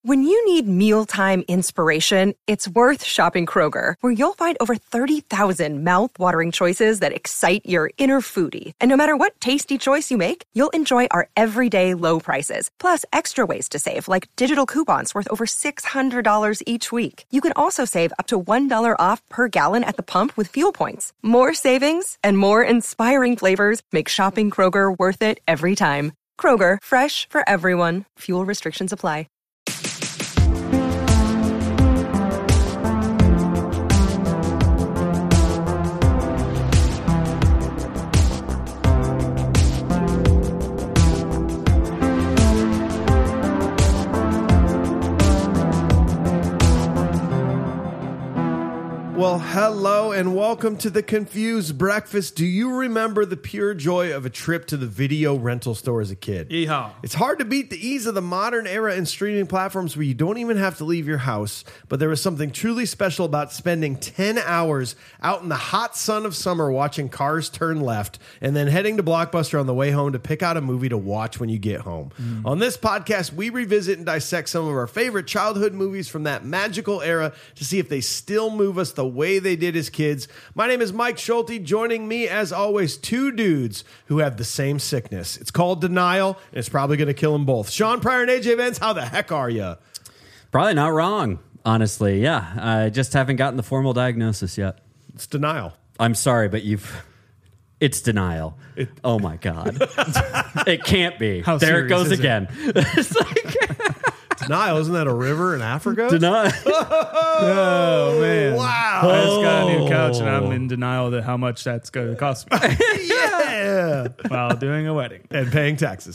When you need mealtime inspiration, it's worth shopping Kroger, where you'll find over 30,000 mouth-watering choices that excite your inner foodie. And no matter what tasty choice you make, you'll enjoy our everyday low prices, plus extra ways to save, like digital coupons worth over $600 each week. You can also save up to $1 off per gallon at the pump with fuel points. More savings and more inspiring flavors make shopping Kroger worth it every time. Kroger, fresh for everyone. Fuel restrictions apply. Well, hello and welcome to the Confused Breakfast. Do you remember the pure joy of a trip to the video rental store as a kid? Yeehaw. It's hard to beat the ease of the modern era and streaming platforms where you don't even have to leave your house, but there was something truly special about spending 10 hours out in the hot sun of summer watching cars turn left and then heading to Blockbuster on the way home to pick out a movie to watch when you get home. On this podcast, we revisit and dissect some of our favorite childhood movies from that magical era to see if they still move us the way they did as kids. My name is Mike Schulte. Joining me, as always, two dudes who have the same sickness. It's called denial, and it's probably going to kill them both. Sean Pryor and AJ Vance, how the heck are you? Probably not wrong, honestly. Yeah, I just haven't gotten the formal diagnosis yet. It's denial. I'm sorry, but it's denial. Oh my God. It can't be. How there it serious goes is it? again. It's like Denial, isn't that a river in Africa? denial. Oh, man. Wow. I just got a new couch, and I'm in denial that how much that's going to cost me Yeah. while doing a wedding. And paying taxes.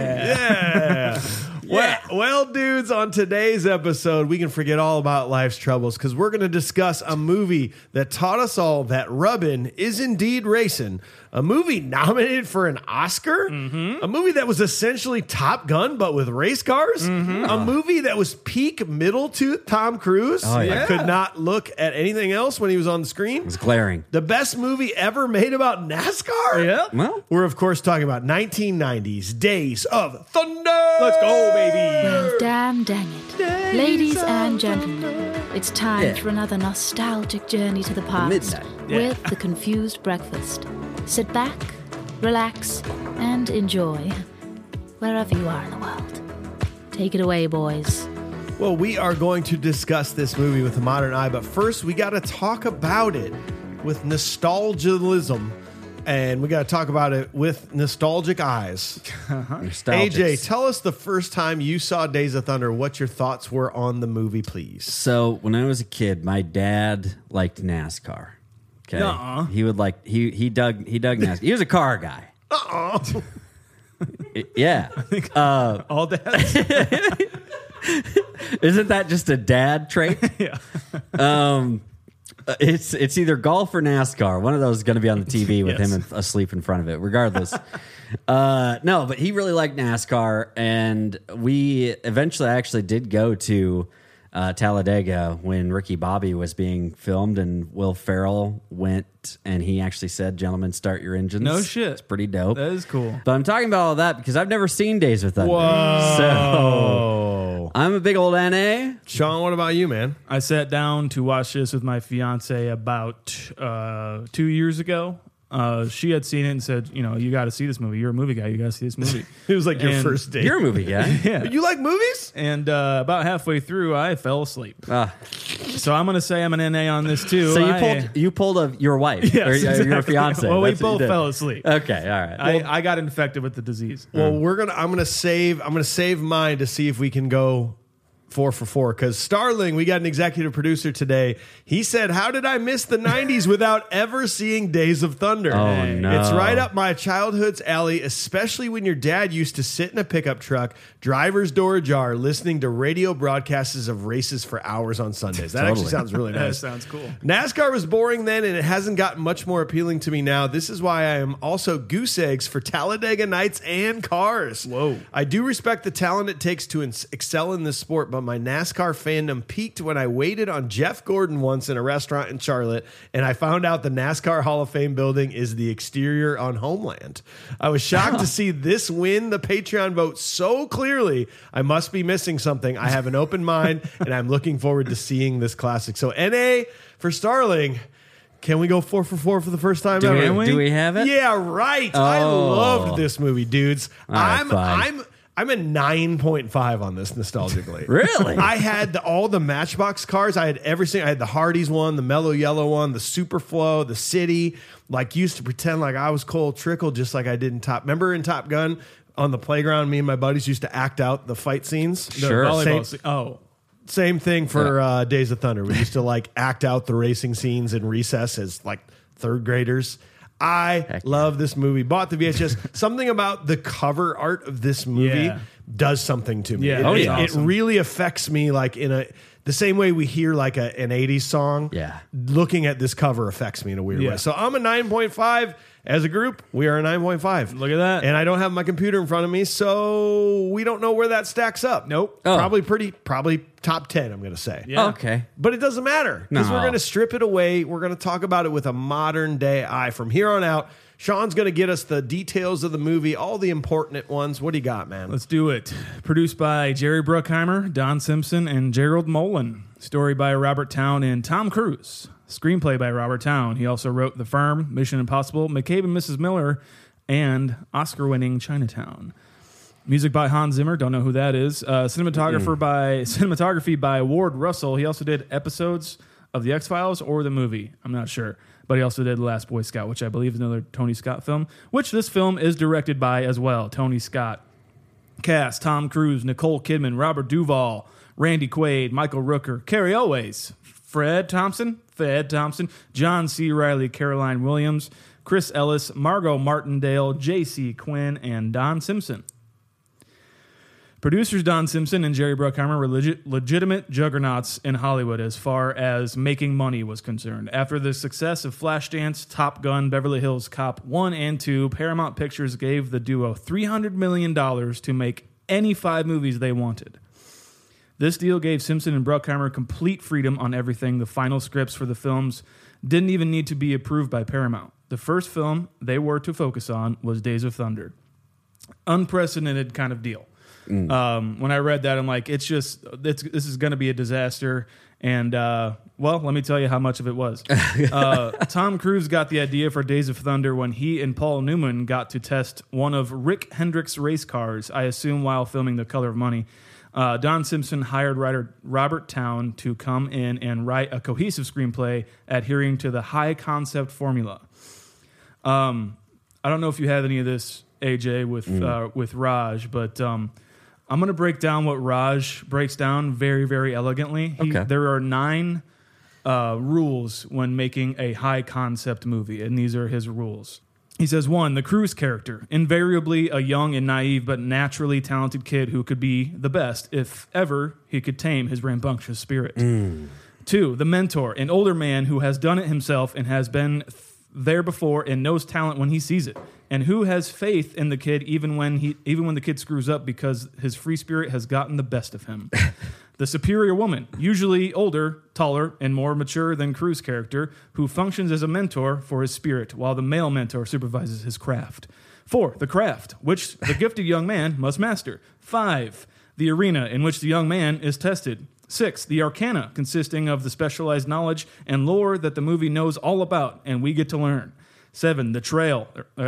Yeah. Yeah. Well, dudes, on today's episode, we can forget all about life's troubles because we're going to discuss a movie that taught us all that rubbin' is indeed racing. A movie nominated for an Oscar. A movie that was essentially Top Gun, but with race cars. A movie that was peak middle-tooth Tom Cruise. Oh, yeah. I could not look at anything else when he was on the screen. It's glaring. The best movie ever made about NASCAR. Yeah. Well, We're, of course, talking about 1990's Days of Thunder. Let's go, baby. Well, dang it. Ladies and gentlemen, it's time for another nostalgic journey to the past Midnight. with the Confused Breakfast. Sit back, relax, and enjoy wherever you are in the world. Take it away, boys. Well, we are going to discuss this movie with a modern eye, but first we got to talk about it with nostalgialism, and we got to talk about it with nostalgic eyes. nostalgic. AJ, tell us the first time you saw Days of Thunder, what your thoughts were on the movie, please. So when I was a kid, my dad liked NASCAR. Okay, Nuh-uh. he would like he dug NASCAR. He was a car guy. Yeah. All dads. Isn't that just a dad trait? Yeah. It's either golf or NASCAR. One of those is going to be on the TV with Yes. him asleep in front of it, regardless. No, but he really liked NASCAR, and we eventually actually did go to Talladega when Ricky Bobby was being filmed, and Will Ferrell went, and he actually said, "Gentlemen, start your engines." No shit. It's pretty dope. That is cool. But I'm talking about all that because I've never seen Days of Thunder. Whoa. So I'm a big old NA. Sean, what about you, man? I sat down to watch this with my fiance about 2 years ago. She had seen it and said, you got to see this movie. You're a movie guy. You got to see this movie. It was like your And first date. You're a movie guy. Yeah. You like movies? And about halfway through, I fell asleep. Ah. So I'm going to say I'm an NA on this, too. So you pulled your wife Yes, or your exactly. fiance. Well, we That's what you both did. fell asleep. Okay, all right. I got infected with the disease. Well, I'm gonna save mine to see if we can go 4 for 4, because Starling, we got an executive producer today. He said, "How did I miss the 90s without ever seeing Days of Thunder?" Oh, no. It's right up my childhood's alley, especially when your dad used to sit in a pickup truck, driver's door ajar, listening to radio broadcasts of races for hours on Sundays. That actually Totally. sounds really That nice. sounds cool. NASCAR was boring then, and it hasn't gotten much more appealing to me now. This is why I am also goose eggs for Talladega Nights and cars. Whoa. I do respect the talent it takes to excel in this sport, but but my NASCAR fandom peaked when I waited on Jeff Gordon once in a restaurant in Charlotte, and I found out the NASCAR Hall of Fame building is the exterior on Homeland. I was shocked to see this win the Patreon vote so clearly. I must be missing something. I have an open mind, and I'm looking forward to seeing this classic. So NA for Starling. Can we go 4 for 4 for the first time ever? Do we have it? Yeah, right. I loved this movie, dudes. right, I'm a 9.5 on this nostalgically. Really? I had all the Matchbox cars. I had everything. I had the Hardee's one, the Mellow Yellow one, the Superflow, the City. Like, used to pretend like I was Cole Trickle, just like I did in Remember in Top Gun on the playground? Me and my buddies used to act out the fight scenes. Sure. Same thing for Days of Thunder. We used to like act out the racing scenes in recess as like third graders. I love this movie. Bought the VHS. Something about the cover art of this movie does something to me. Yeah, it really affects me like the same way we hear like an 80s song. Yeah. Looking at this cover affects me in a weird way. So I'm a 9.5. As a group, we are a 9.5. Look at that. And I don't have my computer in front of me, so we don't know where that stacks up. Nope. Oh. Probably top 10, I'm going to say. Yeah. Okay. But it doesn't matter because No. we're going to strip it away. We're going to talk about it with a modern day eye. From here on out, Sean's going to get us the details of the movie, all the important ones. What do you got, man? Let's do it. Produced by Jerry Bruckheimer, Don Simpson, and Gerald Molen. Story by Robert Towne and Tom Cruise. Screenplay by Robert Towne. He also wrote The Firm, Mission Impossible, McCabe and Mrs. Miller, and Oscar-winning Chinatown. Music by Hans Zimmer. Don't know who that is. Cinematography by Ward Russell. He also did episodes of The X-Files or the movie. I'm not sure. But he also did The Last Boy Scout, which I believe is another Tony Scott film, which this film is directed by as well, Tony Scott. Cast: Tom Cruise, Nicole Kidman, Robert Duvall, Randy Quaid, Michael Rooker, Carrie Elways, Fred Thompson, John C. Reilly, Caroline Williams, Chris Ellis, Margot Martindale, J.C. Quinn, and Don Simpson. Producers Don Simpson and Jerry Bruckheimer were legitimate juggernauts in Hollywood as far as making money was concerned. After the success of Flashdance, Top Gun, Beverly Hills Cop 1 and 2, Paramount Pictures gave the duo $300 million to make any 5 movies they wanted. This deal gave Simpson and Bruckheimer complete freedom on everything. The final scripts for the films didn't even need to be approved by Paramount. The first film they were to focus on was Days of Thunder. Unprecedented kind of deal. When I read that, I'm like, this is going to be a disaster. And, well, let me tell you how much of it was. Tom Cruise got the idea for Days of Thunder when he and Paul Newman got to test one of Rick Hendrick's race cars, I assume while filming The Color of Money. Don Simpson hired writer Robert Towne to come in and write a cohesive screenplay adhering to the high concept formula. I don't know if you have any of this, AJ, with Raj, but I'm going to break down what Raj breaks down very, very elegantly. There are 9 rules when making a high concept movie, and these are his rules. He says, 1, the Cruise character, invariably a young and naive but naturally talented kid who could be the best if ever he could tame his rambunctious spirit. 2, the mentor, an older man who has done it himself and has been there before and knows talent when he sees it, and who has faith in the kid even when the kid screws up because his free spirit has gotten the best of him. The superior woman, usually older, taller, and more mature than Cruise character, who functions as a mentor for his spirit, while the male mentor supervises his craft. 4, the craft, which the gifted young man must master. 5, the arena in which the young man is tested. 6, the arcana, consisting of the specialized knowledge and lore that the movie knows all about, and we get to learn. 7, the trial,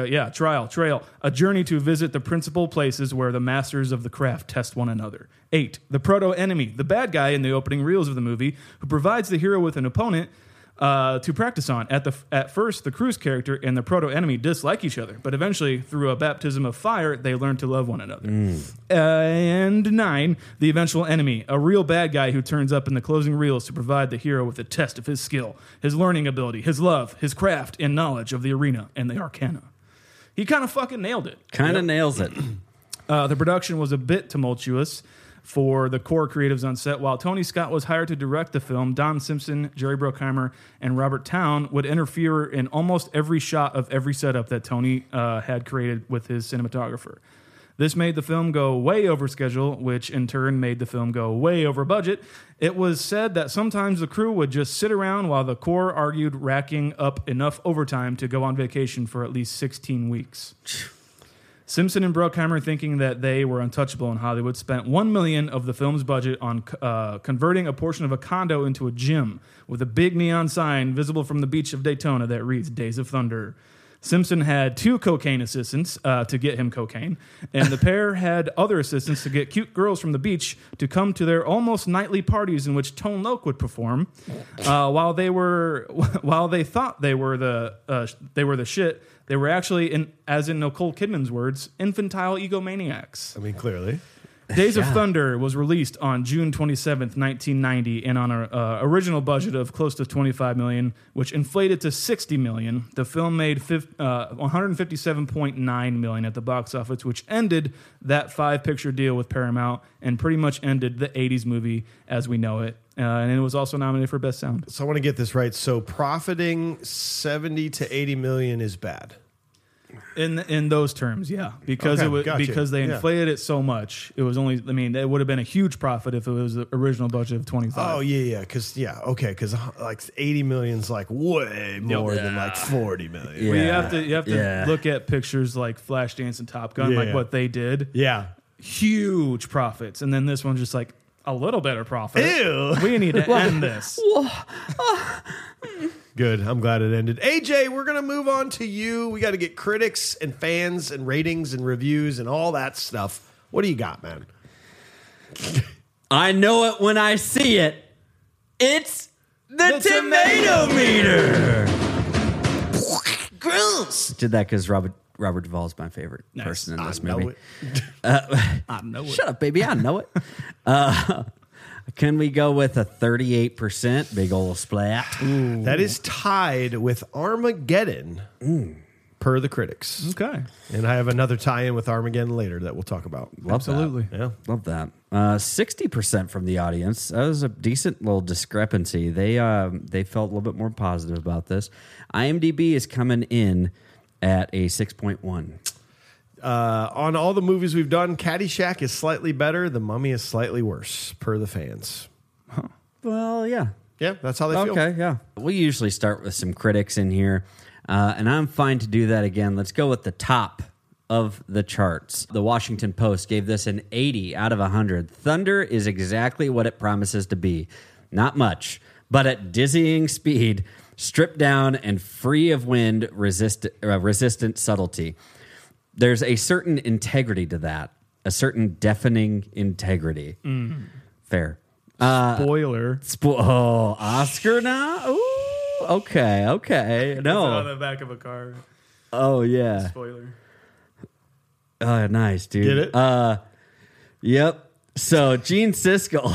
a journey to visit the principal places where the masters of the craft test one another. 8, the proto-enemy, the bad guy in the opening reels of the movie, who provides the hero with an opponent to practice on. At first, the Cruise character and the proto-enemy dislike each other, but eventually, through a baptism of fire, they learn to love one another. And 9, the eventual enemy, a real bad guy who turns up in the closing reels to provide the hero with a test of his skill, his learning ability, his love, his craft, and knowledge of the arena and the arcana. He kind of fucking nailed it. Nails it. The production was a bit tumultuous for the core creatives on set. While Tony Scott was hired to direct the film, Don Simpson, Jerry Bruckheimer, and Robert Towne would interfere in almost every shot of every setup that Tony had created with his cinematographer. This made the film go way over schedule, which in turn made the film go way over budget. It was said that sometimes the crew would just sit around while the Corps argued, racking up enough overtime to go on vacation for at least 16 weeks. Simpson and Bruckheimer, thinking that they were untouchable in Hollywood, spent $1 million of the film's budget on converting a portion of a condo into a gym with a big neon sign visible from the beach of Daytona that reads Days of Thunder. Simpson had 2 cocaine assistants to get him cocaine, and the pair had other assistants to get cute girls from the beach to come to their almost nightly parties in which Tone Loc would perform. While they thought they were the shit, they were actually, as in Nicole Kidman's words, infantile egomaniacs. I mean, clearly. Days of Thunder was released on June 27th, 1990, and on an original budget of close to $25 million, which inflated to $60 million. The film made $157.9 million at the box office, which ended that 5-picture deal with Paramount and pretty much ended the 80s movie as we know it. And it was also nominated for Best Sound. So I want to get this right. So profiting 70 to 80 million is bad. In those terms, yeah, because Okay, it was gotcha. because they inflated it so much. It was only, I mean, it would have been a huge profit if it was the original budget of 25. Oh yeah, because like 80 million's like way more than like 40 million. Yeah. Well, you have to look at pictures like Flashdance and Top Gun, like what they did. Yeah. Huge profits, and then this one's just like a little better profit. Ew. We need to end this. Good. I'm glad it ended. AJ, we're going to move on to you. We got to get critics and fans and ratings and reviews and all that stuff. What do you got, man? I know it when I see it. It's the tomato meter. Gross. Did that because Robert Duvall is my favorite person in this movie. I know it. Shut up, baby. I know it. Can we go with a 38%? Big old splat. That is tied with Armageddon per the critics. Okay. And I have another tie-in with Armageddon later that we'll talk about. Absolutely. Yeah. Love that. 60% from the audience. That was a decent little discrepancy. They felt a little bit more positive about this. IMDb is coming in at a 6.1. On all the movies we've done, Caddyshack is slightly better. The Mummy is slightly worse, per the fans. Well, yeah. Yeah, that's how they feel. Okay, yeah. We usually start with some critics in here, and I'm fine to do that again. Let's go with the top of the charts. The Washington Post gave this an 80 out of 100. Thunder is exactly what it promises to be. Not much, but at dizzying speed, stripped down and free of wind resistant subtlety. There's a certain integrity to that, a certain deafening integrity. Fair. Spoiler. Oscar now? Ooh, okay. On No. the back of a car. Oh, yeah. Spoiler. Oh, nice, dude. Get it? Yep. So, Gene Siskel.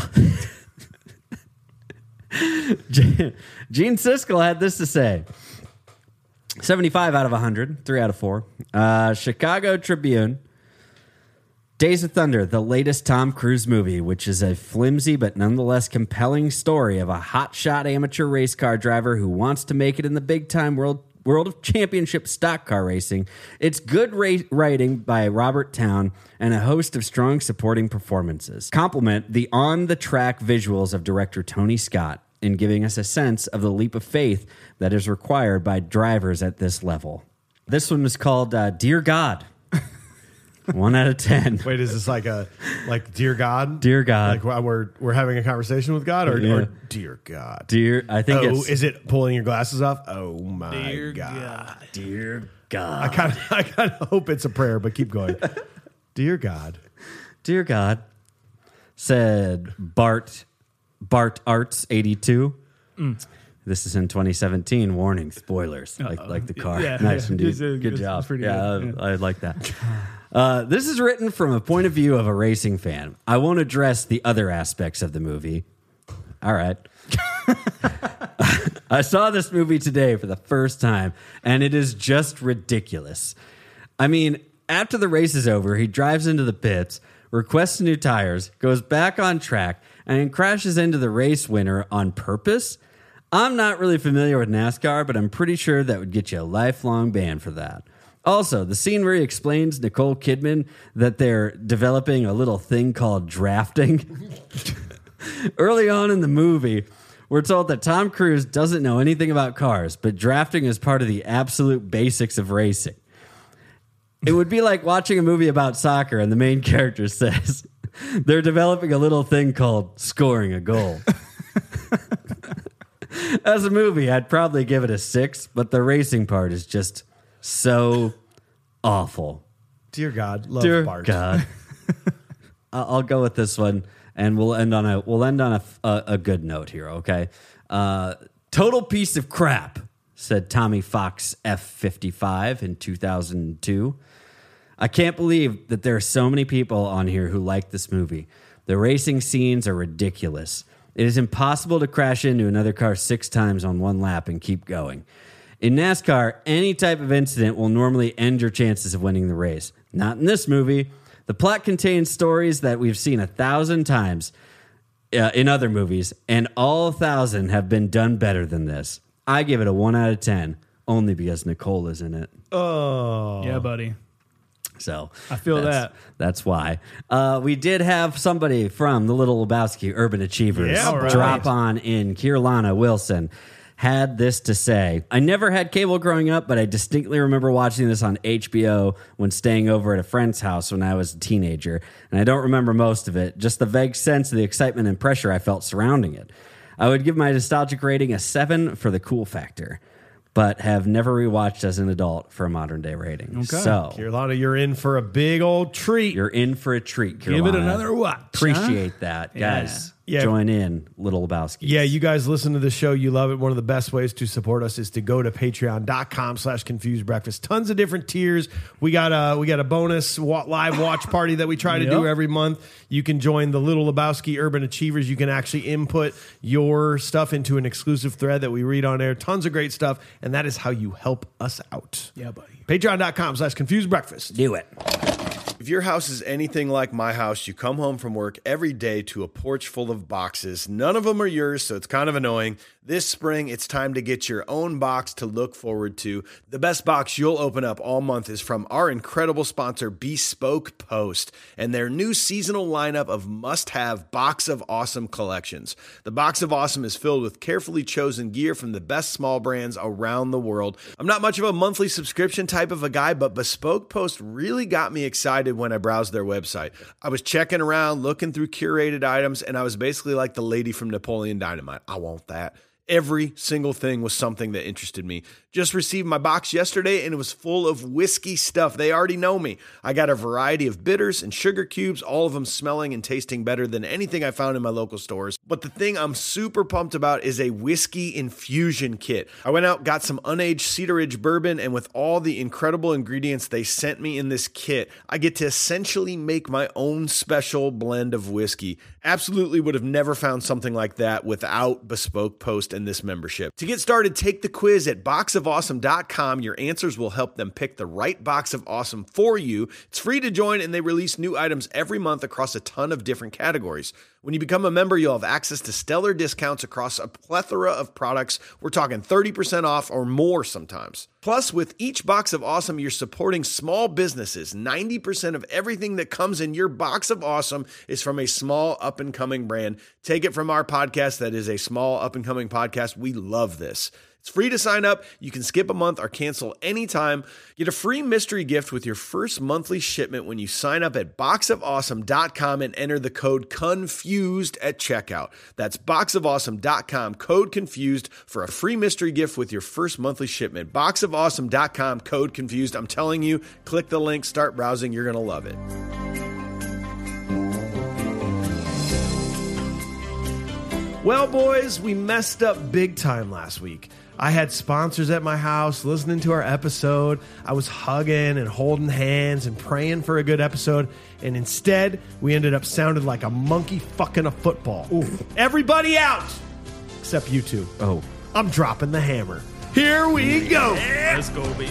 Gene Siskel had this to say. 75 out of 100, 3 out of 4. Chicago Tribune. Days of Thunder, the latest Tom Cruise movie, which is a flimsy but nonetheless compelling story of a hotshot amateur race car driver who wants to make it in the big-time world of championship stock car racing. It's good writing by Robert Towne and a host of strong supporting performances. Complement the on-the-track visuals of director Tony Scott in giving us a sense of the leap of faith that is required by drivers at this level. This one was called Dear God. 1 out of 10. Wait, is this like Dear God? Dear God. Like we're having a conversation with God, or Dear God? Dear, I think it's is it pulling your glasses off? Oh my Dear God. Dear God. I kind of hope it's a prayer, but keep going. Dear God. Dear God, said Bart Arts 82. This is in 2017. Warning, spoilers. Like the car. Yeah. Nice one, dude. It's Good job. pretty Yeah, good. I like that. This is written from a point of view of a racing fan. I won't address the other aspects of the movie. All right. I saw this movie today for the first time, and it is just ridiculous. I mean, after the race is over, he drives into the pits, requests new tires, goes back on track, and crashes into the race winner on purpose. I'm not really familiar with NASCAR, but I'm pretty sure that would get you a lifelong ban for that. Also, the scene where he explains Nicole Kidman that they're developing a little thing called drafting. Early on in the movie, we're told that Tom Cruise doesn't know anything about cars, but drafting is part of the absolute basics of racing. It would be like watching a movie about soccer and the main character says they're developing a little thing called scoring a goal. As a movie, I'd probably give it a 6, but the racing part is just so awful. Dear God, love Dear Bart. God. I'll go with this one, and we'll end on a good note here. Okay, total piece of crap, said Tommy Fox F55 in 2002. I can't believe that there are so many people on here who like this movie. The racing scenes are ridiculous. It is impossible to crash into another car 6 times on one lap and keep going. In NASCAR, any type of incident will normally end your chances of winning the race. Not in this movie. The plot contains stories that we've seen 1,000 times in other movies, and all 1,000 have been done better than this. I give it a 1 out of 10, only because Nicole is in it. Oh. Yeah, buddy. So I feel that. That's why. We did have somebody from the Little Lebowski Urban Achievers Yeah, right. drop on in. Kirlana Wilson had this to say. I never had cable growing up, but I distinctly remember watching this on HBO when staying over at a friend's house when I was a teenager. And I don't remember most of it, just the vague sense of the excitement and pressure I felt surrounding it. I would give my nostalgic rating a 7 for the cool factor, but have never rewatched as an adult for a modern day rating. Okay. So, Carolina, you're in for a big old treat. you're in for a treat, Carolina. Give it another watch. Appreciate that. Yeah. Guys, Yeah. join in, Little Lebowski. Yeah, you guys listen to the show. You love it. One of the best ways to support us is to go to patreon.com/confusedbreakfast. Tons of different tiers. We got a bonus live watch party that we try to do every month. You can join the Little Lebowski Urban Achievers. You can actually input your stuff into an exclusive thread that we read on air. Tons of great stuff. And that is how you help us out. Yeah, buddy. Patreon.com/confusedbreakfast. Do it. If your house is anything like my house, you come home from work every day to a porch full of boxes. None of them are yours, so it's kind of annoying. This spring, it's time to get your own box to look forward to. The best box you'll open up all month is from our incredible sponsor, Bespoke Post, and their new seasonal lineup of must-have Box of Awesome collections. The Box of Awesome is filled with carefully chosen gear from the best small brands around the world. I'm not much of a monthly subscription type of a guy, but Bespoke Post really got me excited when I browsed their website. I was checking around, looking through curated items, and I was basically like the lady from Napoleon Dynamite. I want that. Every single thing was something that interested me. Just received my box yesterday and it was full of whiskey stuff. They already know me. I got a variety of bitters and sugar cubes, all of them smelling and tasting better than anything I found in my local stores. But the thing I'm super pumped about is a whiskey infusion kit. I went out, got some unaged Cedar Ridge bourbon, and with all the incredible ingredients they sent me in this kit, I get to essentially make my own special blend of whiskey. Absolutely would have never found something like that without Bespoke Post and this membership. To get started, take the quiz at boxofawesome.com. Your answers will help them pick the right box of awesome for you. It's free to join, and they release new items every month across a ton of different categories. When you become a member, you'll have access to stellar discounts across a plethora of products. We're talking 30% off or more sometimes. Plus, with each box of awesome, you're supporting small businesses. 90% of everything that comes in your box of awesome is from a small up-and-coming brand. Take it from our podcast that is a small up-and-coming podcast. We love this. It's free to sign up. You can skip a month or cancel anytime. Get a free mystery gift with your first monthly shipment when you sign up at boxofawesome.com and enter the code CONFUSED at checkout. That's boxofawesome.com, code CONFUSED for a free mystery gift with your first monthly shipment. Boxofawesome.com, code CONFUSED. I'm telling you, click the link, start browsing. You're going to love it. Well, boys, we messed up big time last week. I had sponsors at my house listening to our episode. I was hugging and holding hands and praying for a good episode. And instead, we ended up sounding like a monkey fucking a football. Ooh. Everybody out! Except you two. Oh. I'm dropping the hammer. Here we go! Let's go, baby.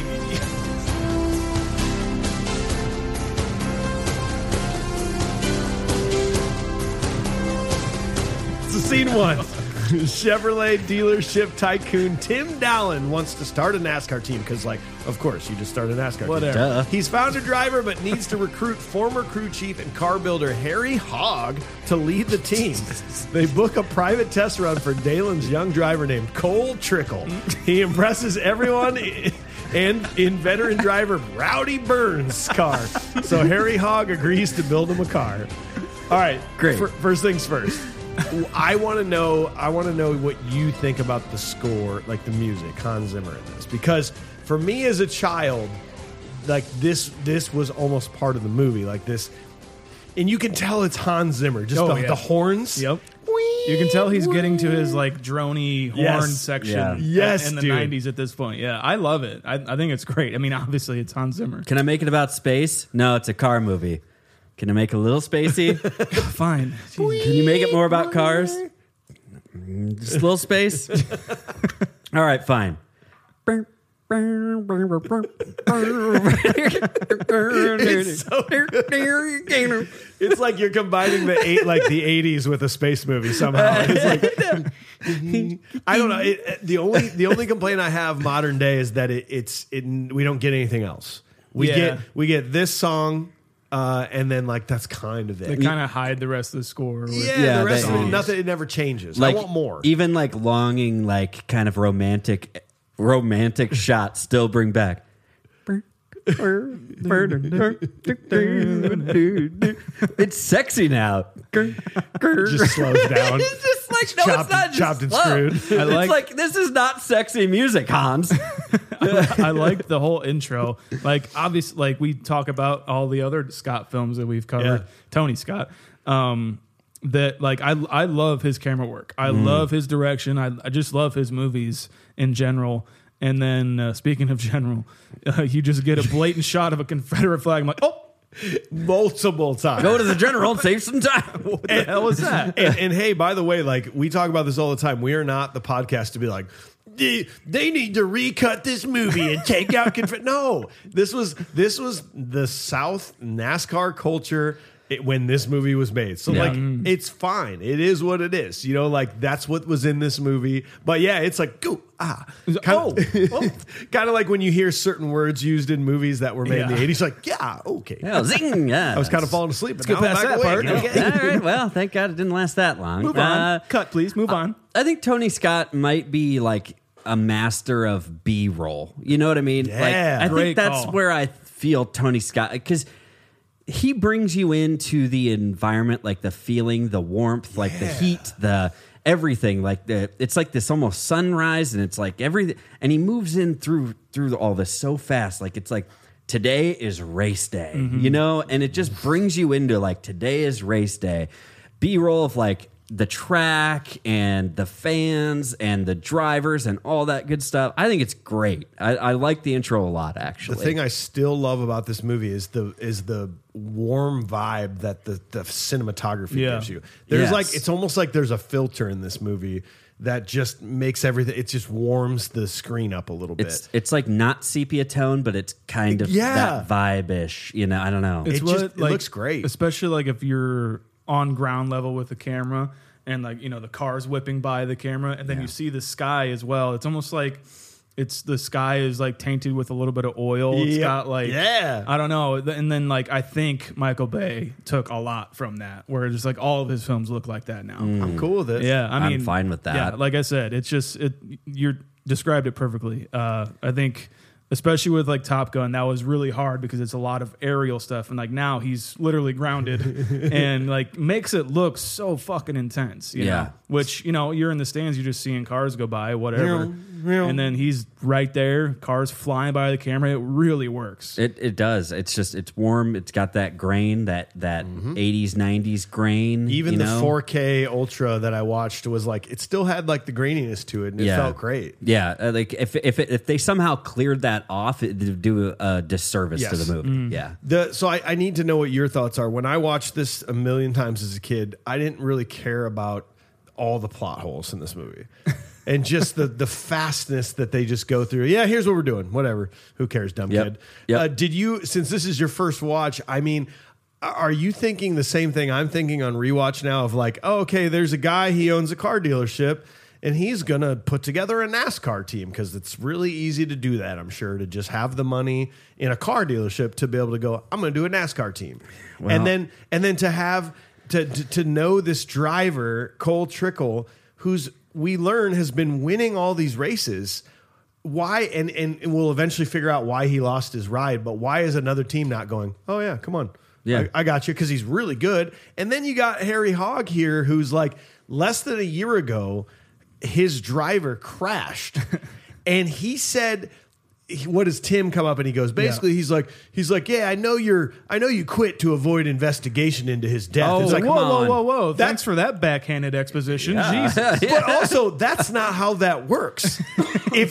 It's scene one. Chevrolet dealership tycoon Tim Dallin wants to start a NASCAR team because, like, of course, you just start a NASCAR Whatever. team. Duh. He's found a driver but needs to recruit former crew chief and car builder Harry Hogg to lead the team. They book a private test run for Dalin's young driver named Cole Trickle. He impresses everyone and in veteran driver Rowdy Burns' car. So Harry Hogg agrees to build him a car. All right, Great. First things first. I want to know what you think about the score, like the music, Hans Zimmer in this, because for me as a child, like this was almost part of the movie, like this, and you can tell it's Hans Zimmer, just the horns. Yep. You can tell he's getting to his like droney horn Yes. section Yeah. Yes, in the dude. 90s at this point. Yeah, I love it. I think it's great. I mean, obviously it's Hans Zimmer. Can I make it about space? No, it's a car movie. Can I make it a little spacey? Fine. Can you make it more about cars? Just a little space? All right, fine. It's so good. It's like you're combining the 80s with a space movie somehow. It's like, I don't know. The only complaint I have modern day is that we don't get anything else. We get this song, and then like that's kind of They it. kind of hide the rest of the score. With, The rest of it, they- nothing. It never changes. Like, I want more. Even like longing, like kind of romantic shots still bring back. It's sexy now. Just slows down. It's just like, no, Chopped- it's not just chopped and slow. screwed. I like- It's like, this is not sexy music, Hans. I like the whole intro. Like, obviously, like we talk about all the other Scott films that we've covered. Yeah. Tony Scott. That like I love his camera work. I love his direction. I just love his movies in general. And then speaking of general, you just get a blatant shot of a Confederate flag. I'm like, oh, Multiple times. Go to the general and save some time. what the hell is that? And hey, by the way, like we talk about this all the time. We are not the podcast to be like, they need to recut this movie and take out No, this was the South NASCAR culture when this movie was made. So like, it's fine. It is what it is. You know, like that's what was in this movie. But yeah, it's like go kind of like when you hear certain words used in movies that were made in the 80s. Like okay. Yeah, zing. Yeah. I was kind of falling asleep. But Let's go now I'm past back that awake. part. Okay. All right. Well, thank God it didn't last that long. Move on. Cut, please. Move on. I think Tony Scott might be like a master of B-roll. You know what I mean? Yeah. Like, I Great think that's call. where I feel Tony Scott, because he brings you into the environment, like the feeling, the warmth, like the heat, the everything. Like it's like this almost sunrise, and it's like everything. And he moves in through all this so fast. Like it's like today is race day, you know, and it just brings you into like today is race day. B-roll of like the track and the fans and the drivers and all that good stuff. I think it's great. I like the intro a lot, actually. The thing I still love about this movie is the warm vibe that the cinematography gives you. There's Yes. like it's almost like there's a filter in this movie that just makes everything. It just warms the screen up a little bit. It's like not sepia tone, but it's kind of that vibe-ish. You know, I don't know. It's it looks great. especially like if you're on ground level with the camera and like the car's whipping by the camera, and then you see the sky as well. It's almost like the sky is like tainted with a little bit of oil. It's Yep. got like Yeah. I don't know. And then like I think Michael Bay took a lot from that, where just like all of his films look like that now. I'm cool with it. Yeah, I I'm mean, fine with that. Yeah, like I said, it's just you described it perfectly. I think, especially with like Top Gun, that was really hard because it's a lot of aerial stuff, and like now he's literally grounded, and like makes it look so fucking intense. You know? Which you're in the stands, you're just seeing cars go by, whatever, and then he's right there, cars flying by the camera. It really works. It does. It's warm. It's got that grain, that 80s, 90s grain. Even the 4K Ultra that I watched was like it still had like the graininess to it, and it felt great. Yeah, like if they somehow cleared that off, it would do a disservice to the movie. Yeah. So I need to know what your thoughts are. When I watched this a million times as a kid, I didn't really care about all the plot holes in this movie. And just the fastness that they just go through. Yeah, here's what we're doing. Whatever. Who cares, dumb kid? Yep. Did you, since this is your first watch, I mean, Are you thinking the same thing I'm thinking on rewatch now of like, oh, okay, there's a guy, he owns a car dealership and he's going to put together a NASCAR team because it's really easy to do that, I'm sure, to just have the money in a car dealership to be able to go, I'm going to do a NASCAR team. Well, and then to have to know this driver, Cole Trickle, who's we learn has been winning all these races. Why, and we'll eventually figure out why he lost his ride, but why is another team not going, oh yeah, come on. Yeah. I got you, because he's really good. And then you got Harry Hogg here, who's like less than a year ago, his driver crashed. And he said, what does Tim come up and he goes, basically, he's like, yeah, I know you quit to avoid investigation into his death. Oh, it's like, whoa. Thanks for that backhanded exposition. Jesus. But also, that's not how that works. If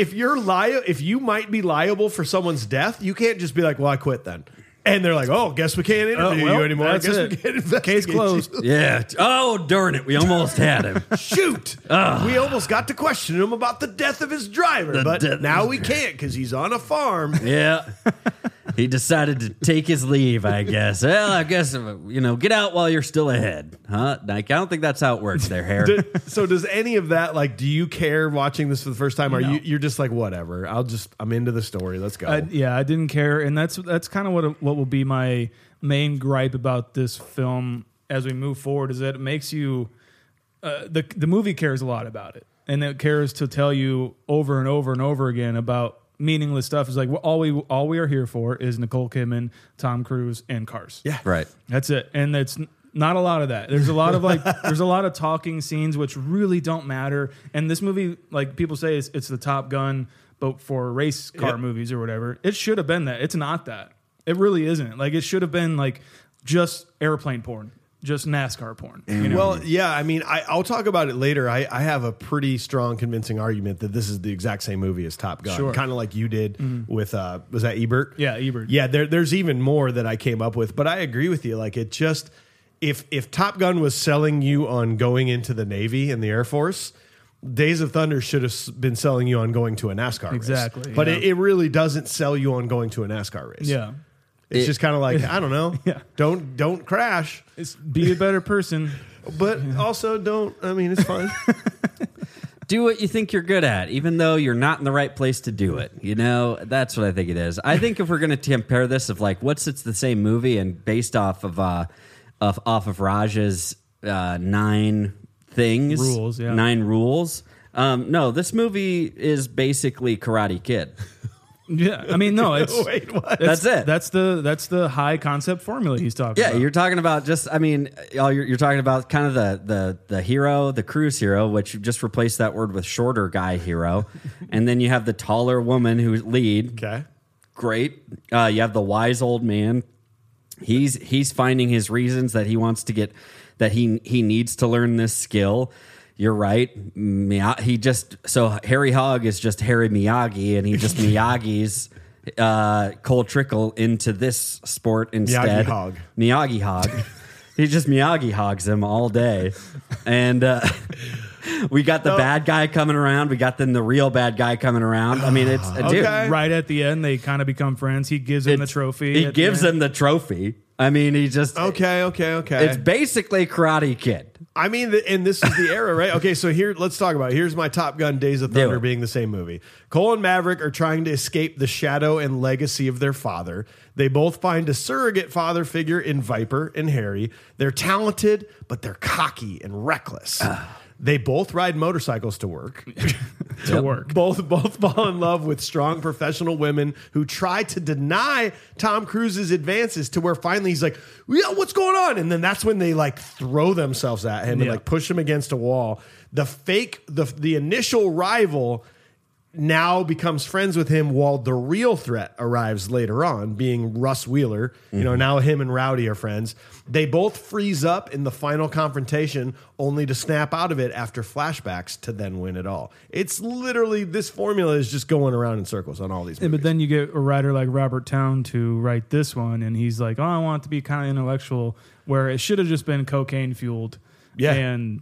you might be liable for someone's death, you can't just be like, well, I quit then. And they're like, oh, guess we can't interview you anymore. I guess we can't investigate. Case closed. Yeah. Oh, darn it. We almost had him. Shoot. We almost got to question him about the death of his driver, but now we can't because he's on a farm. Yeah. He decided to take his leave, I guess. Well, I guess, get out while you're still ahead. Huh? Like, I don't think that's how it works there, Harry. So does any of that, like, do you care watching this for the first time? Or you're just like, whatever, I'm into the story. Let's go. I didn't care. And that's kind of what will be my main gripe about this film as we move forward, is that it makes you, the movie cares a lot about it. And it cares to tell you over and over and over again about meaningless stuff. Is like all we are here for is Nicole Kidman, Tom Cruise, and cars. Yeah, right. That's it. And it's not a lot of that. There's a lot of there's a lot of talking scenes which really don't matter. And this movie, like people say, it's the Top Gun, but for race car movies or whatever. It should have been that. It's not that. It really isn't. Like it should have been like just airplane porn. Just NASCAR porn. Well, yeah, I mean, I'll talk about it later. I have a pretty strong, convincing argument that this is the exact same movie as Top Gun. Sure. Kind of like you did with, was that Ebert? Yeah, Ebert. Yeah, there's even more that I came up with, but I agree with you. Like, it just, if Top Gun was selling you on going into the Navy and the Air Force, Days of Thunder should have been selling you on going to a NASCAR race. Exactly. But it really doesn't sell you on going to a NASCAR race. Yeah. It's just kind of like, I don't know. Yeah. Don't crash. Be a better person. But also it's fine. Do what you think you're good at, even though you're not in the right place to do it. That's what I think it is. I think if we're going to compare this of like, it's the same movie and based off of Raj's 9 things. Rules, yeah. 9 rules. No, this movie is basically Karate Kid. Yeah, I mean, no, it's wait, what? That's it. That's the high concept formula he's talking about. Yeah, you're talking about you're talking about kind of the hero, the cruise hero, which you just replaced that word with shorter guy hero, and then you have the taller woman who lead. Okay, great. You have the wise old man. He's finding his reasons that he wants to get that he needs to learn this skill. You're right. Harry Hogg is just Harry Miyagi, and he just Miyagi's Cole Trickle into this sport instead. Miyagi Hogg. He just Miyagi Hogs him all day, and we got the bad guy coming around. We got the real bad guy coming around. I mean, it's dude. Right at the end, they kind of become friends. He gives him the trophy. He gives him the trophy. I mean, he just okay. It's basically Karate Kid. I mean, and this is the era, right? Okay, so let's talk about it. Here's my Top Gun Days of Thunder being the same movie. Cole and Maverick are trying to escape the shadow and legacy of their father. They both find a surrogate father figure in Viper and Harry. They're talented, but they're cocky and reckless. They both ride motorcycles to work. Both fall in love with strong professional women who try to deny Tom Cruise's advances to where finally he's like, yeah, what's going on? And then that's when they like throw themselves at him and like push him against a wall. The initial rival now becomes friends with him while the real threat arrives later on, being Russ Wheeler. Now him and Rowdy are friends. They both freeze up in the final confrontation only to snap out of it after flashbacks to then win it all. It's literally, this formula is just going around in circles on all these movies. But then you get a writer like Robert Towne to write this one, and he's like, oh, I want it to be kind of intellectual, where it should have just been cocaine fueled. Yeah. And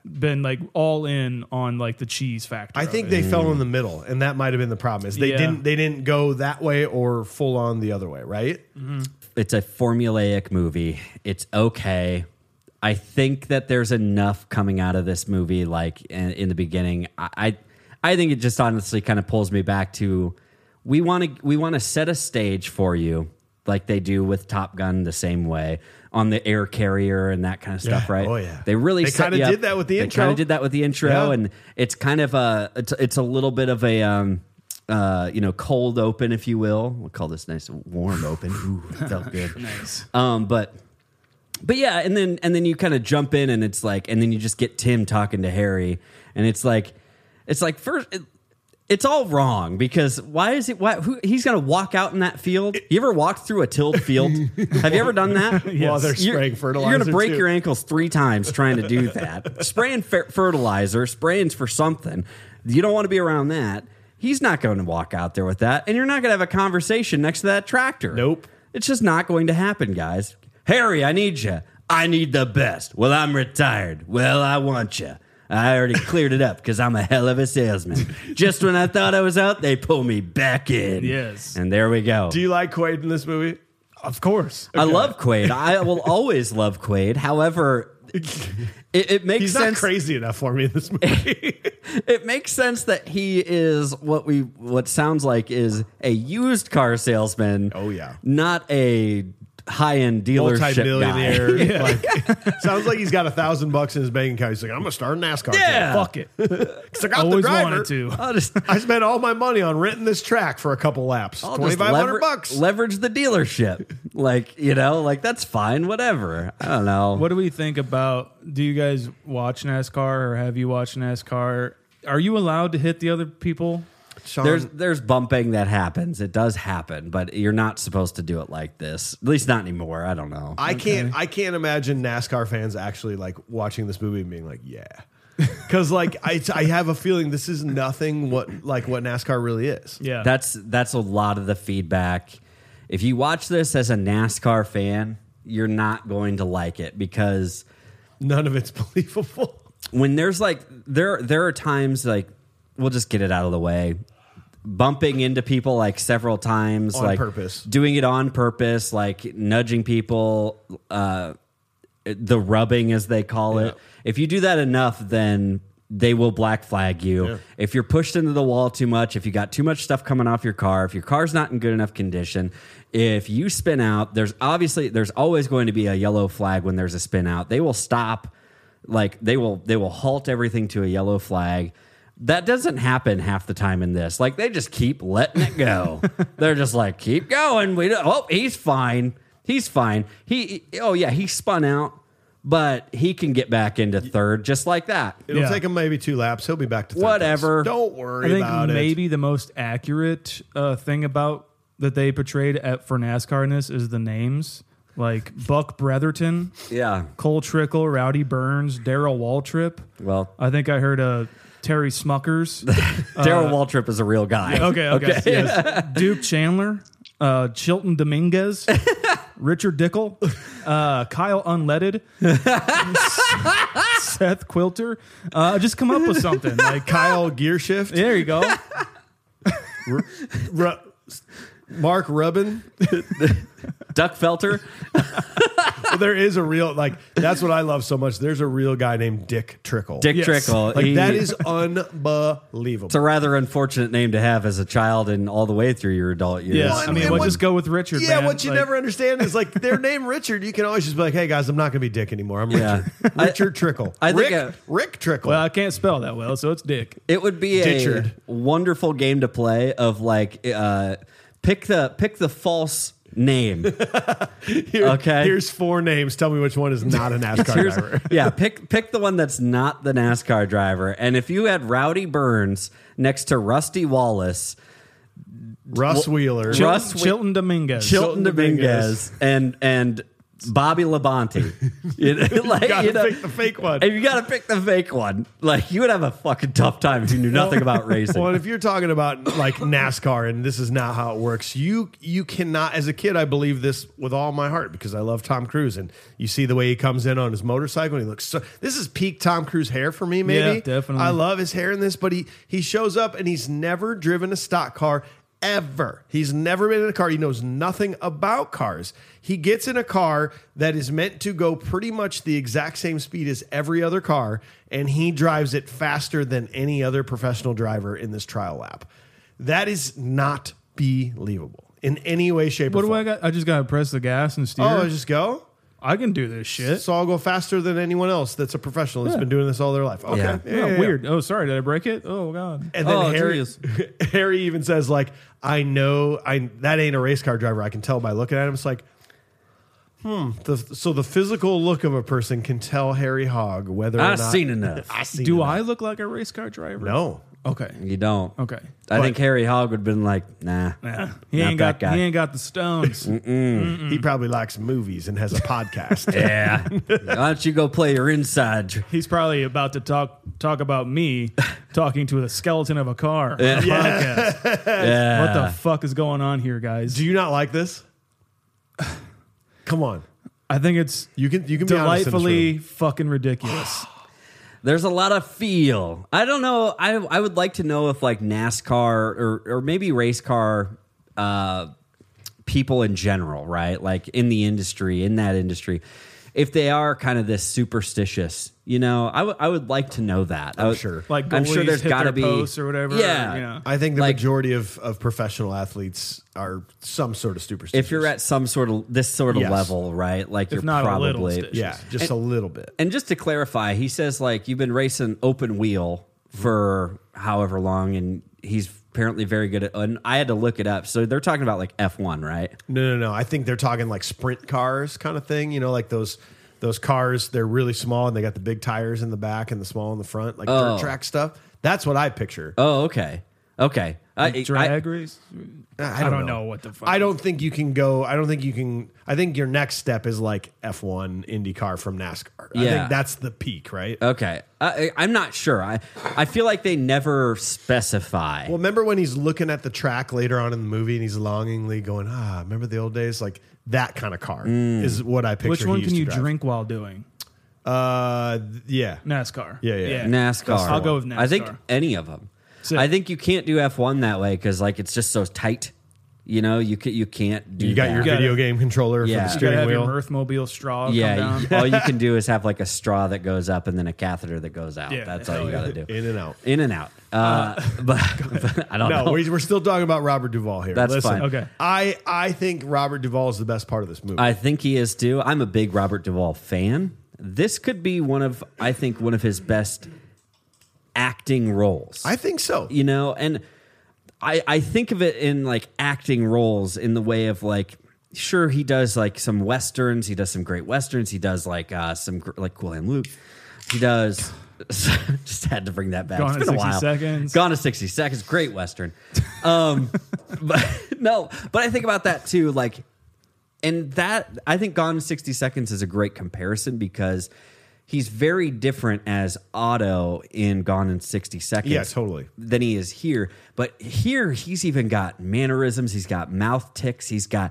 been like all in on like the cheese factor. I think they fell in the middle, and that might have been the problem. Is they didn't go that way or full on the other way, right? It's a formulaic movie. It's okay. I think that there's enough coming out of this movie, like in the beginning. I think it just honestly kind of pulls me back to we want to set a stage for you, like they do with Top Gun, the same way on the air carrier and that kind of stuff, right? Oh yeah, they really kind of did that with the intro. They kind of did that with the intro, and it's kind of it's a little bit of a cold open, if you will. We'll call this nice warm open. Ooh, it felt good. Nice. But yeah, and then you kind of jump in, and it's like, and then you just get Tim talking to Harry, and it's like first. It's all wrong because he's going to walk out in that field? You ever walked through a tilled field? Have you ever done that? Yes. While they're spraying fertilizer. You're going to break your ankles 3 times trying to do that. Spraying fertilizer, spraying's for something. You don't want to be around that. He's not going to walk out there with that, and you're not going to have a conversation next to that tractor. Nope. It's just not going to happen, guys. Harry, I need you. I need the best. Well, I'm retired. Well, I want you. I already cleared it up because I'm a hell of a salesman. Just when I thought I was out, they pull me back in. Yes. And there we go. Do you like Quaid in this movie? Of course. I love Quaid. I will always love Quaid. However, it makes He's sense. not crazy enough for me in this movie. It makes sense that he is what sounds like is a used car salesman. Oh, yeah. Not a high-end dealership multi-millionaire. guy. Like, sounds like he's got $1,000 in his bank account. He's like, I'm gonna start a NASCAR team. Fuck it. Because I got Always the driver. wanted to. I spent all my money on renting this track for a couple laps. I'll just $2,500. leverage the dealership. Like that's fine, whatever. I don't know. What do we think about, do you guys watch NASCAR or have you watched NASCAR? Are you allowed to hit the other people? Sean, There's bumping that happens. It does happen, but you're not supposed to do it like this. At least not anymore. I don't know. I can't imagine NASCAR fans actually like watching this movie and being like, yeah. Because like I have a feeling this is nothing what NASCAR really is. Yeah. That's a lot of the feedback. If you watch this as a NASCAR fan, you're not going to like it because None of it's believable. when there's like there are times like we'll just get it out of the way. Bumping into people like several times, On like purpose. doing it on purpose, like nudging people, the rubbing as they call it. If you do that enough, then they will black flag you. Yeah. If you're pushed into the wall too much, if you got too much stuff coming off your car, if your car's not in good enough condition, if you spin out, there's always going to be a yellow flag when there's a spin out. They will stop, like they will halt everything to a yellow flag. That doesn't happen half the time in this. Like they just keep letting it go. They're just like, keep going. He's fine. He's fine. He spun out, but he can get back into third just like that. It'll take him maybe 2 laps. He'll be back to third Whatever. place. Don't worry I think about it. maybe the most accurate thing about that they portrayed for NASCAR in this is the names. Like Buck Bretherton, Yeah. Cole Trickle, Rowdy Burns, Darrell Waltrip. Well, I think I heard Terry Smuckers. Darrell Waltrip is a real guy. Okay. Yes. Duke Chandler, Chilton Dominguez, Richard Dickel, Kyle Unleaded, Seth Quilter. Just come up with something like Kyle Gearshift. There you go. Mark Rubin. Duck Felter. Well, there is a real, that's what I love so much. There's a real guy named Dick Trickle. Dick Trickle. That is unbelievable. It's a rather unfortunate name to have as a child and all the way through your adult years. Yeah, Well, I mean, and we'll what- just go with Richard. Yeah, man. what you never understand is like their name Richard. You can always just be like, "Hey guys, I'm not going to be Dick anymore. I'm Yeah. Richard. Richard Trickle. I think Rick Trickle. Well, I can't spell that well, so it's Dick. It would be Ditchard. a wonderful game to play of like pick the false name. Okay. Here's 4 names. Tell me which one is not a NASCAR driver. Yeah, pick the one that's not the NASCAR driver. And if you had Rowdy Burns next to Rusty Wallace, Russ Wheeler. Russ Chilton Dominguez. Chilton Dominguez, and Bobby Labonte. You Gotta pick the fake one. If you got to pick the fake one, like you would have a fucking tough time if you knew nothing about racing. Well, if you're talking about like NASCAR and this is not how it works, you cannot. As a kid, I believe this with all my heart because I love Tom Cruise, and you see the way he comes in on his motorcycle. And he looks so. This is peak Tom Cruise hair for me. Maybe Yeah, definitely. I love his hair in this, but he shows up and he's never driven a stock car. Ever. He's never been in a car. He knows nothing about cars. He gets in a car that is meant to go pretty much the exact same speed as every other car, and he drives it faster than any other professional driver in this trial lap. That is not believable in any way, shape, or What do form. I got? I just got to press the gas and steer. Oh, just go? I can do this shit. So I'll go faster than anyone else that's a professional that's Yeah. been doing this all their life. Okay. Yeah. Oh, weird. Oh, sorry. Did I break it? Oh, God. And then Oh, Harry, geez. Harry even says, like, I know that ain't a race car driver. I can tell by looking at him. It's like, so the physical look of a person can tell Harry Hogg whether or I've not. seen enough. I've seen Do enough. I look like a race car driver? No. Okay. You don't. Okay. I think Harry Hogg would have been like, nah. Nah, he Not ain't that got. guy. He ain't got the stones. He probably likes movies and has a podcast. Yeah. Why don't you go play your inside? He's probably about to talk about me talking to the skeleton of a car on a podcast. Yeah. What the fuck is going on here, guys? Do you not like this? Come on. I think it's You can be honest in this delightfully room. fucking ridiculous. There's a lot of feel. I don't know. I would like to know if like NASCAR or maybe race car people in general, right? Like in the industry, in that industry, if they are kind of this superstitious, you know, I would like to know that. I'm sure. Like I'm sure goalies there's hit got to their be posts or whatever. Yeah. Yeah. I think the Like- majority of professional athletes are some sort of superstitious. If you're at some sort of this sort of Yes. level, right? Like you're not a little probably stitch. yeah, just a little bit. And just to clarify, he says like you've been racing open wheel for however long, and he's apparently very good at. And I had to look it up, so they're talking about like F1, right? No. I think they're talking like sprint cars kind of thing. You know, like those cars. They're really small and they got the big tires in the back and the small in the front, like dirt track stuff. That's what I picture. Oh, okay. Drag race? I don't know what the fuck. I don't think you can go. I don't think you can. I think your next step is like F1 IndyCar from NASCAR. I Yeah. think that's the peak, right? Okay, I'm not sure. I feel like they never specify. Well, remember when he's looking at the track later on in the movie and he's longingly going, remember the old days? Like that kind of car is what I picture. Which one he used can to you drive. drink while doing? Yeah. NASCAR. Yeah. NASCAR. I'll go with NASCAR. I think any of them. Sick. I think you can't do F1 that way because like it's just so tight. You know, you can't do. You got that. your video game controller Yeah. for the You gotta steering have wheel. your Mirthmobile straw Yeah, come down. all you can do is have like a straw that goes up and then a catheter that goes out. Yeah, That's all you got to do. In and out. In and out. But I don't No, know. we're still talking about Robert Duvall here. That's Listen, fine. Okay. I think Robert Duvall is the best part of this movie. I think he is too. I'm a big Robert Duvall fan. This could be one of his best acting roles. I think so. You know, and I think of it in like acting roles in the way of like, sure, he does like some westerns, he does some great westerns, he does like like Cool Hand Luke, he does. Just had to bring that back. Gone It's in been a 60 while. Seconds. Gone to 60 Seconds, great western. But I think about that too, like, and that I think Gone in 60 Seconds is a great comparison because he's very different as Otto in Gone in 60 Seconds. Yeah, totally. Than he is here. But here, he's even got mannerisms. He's got mouth ticks. He's got,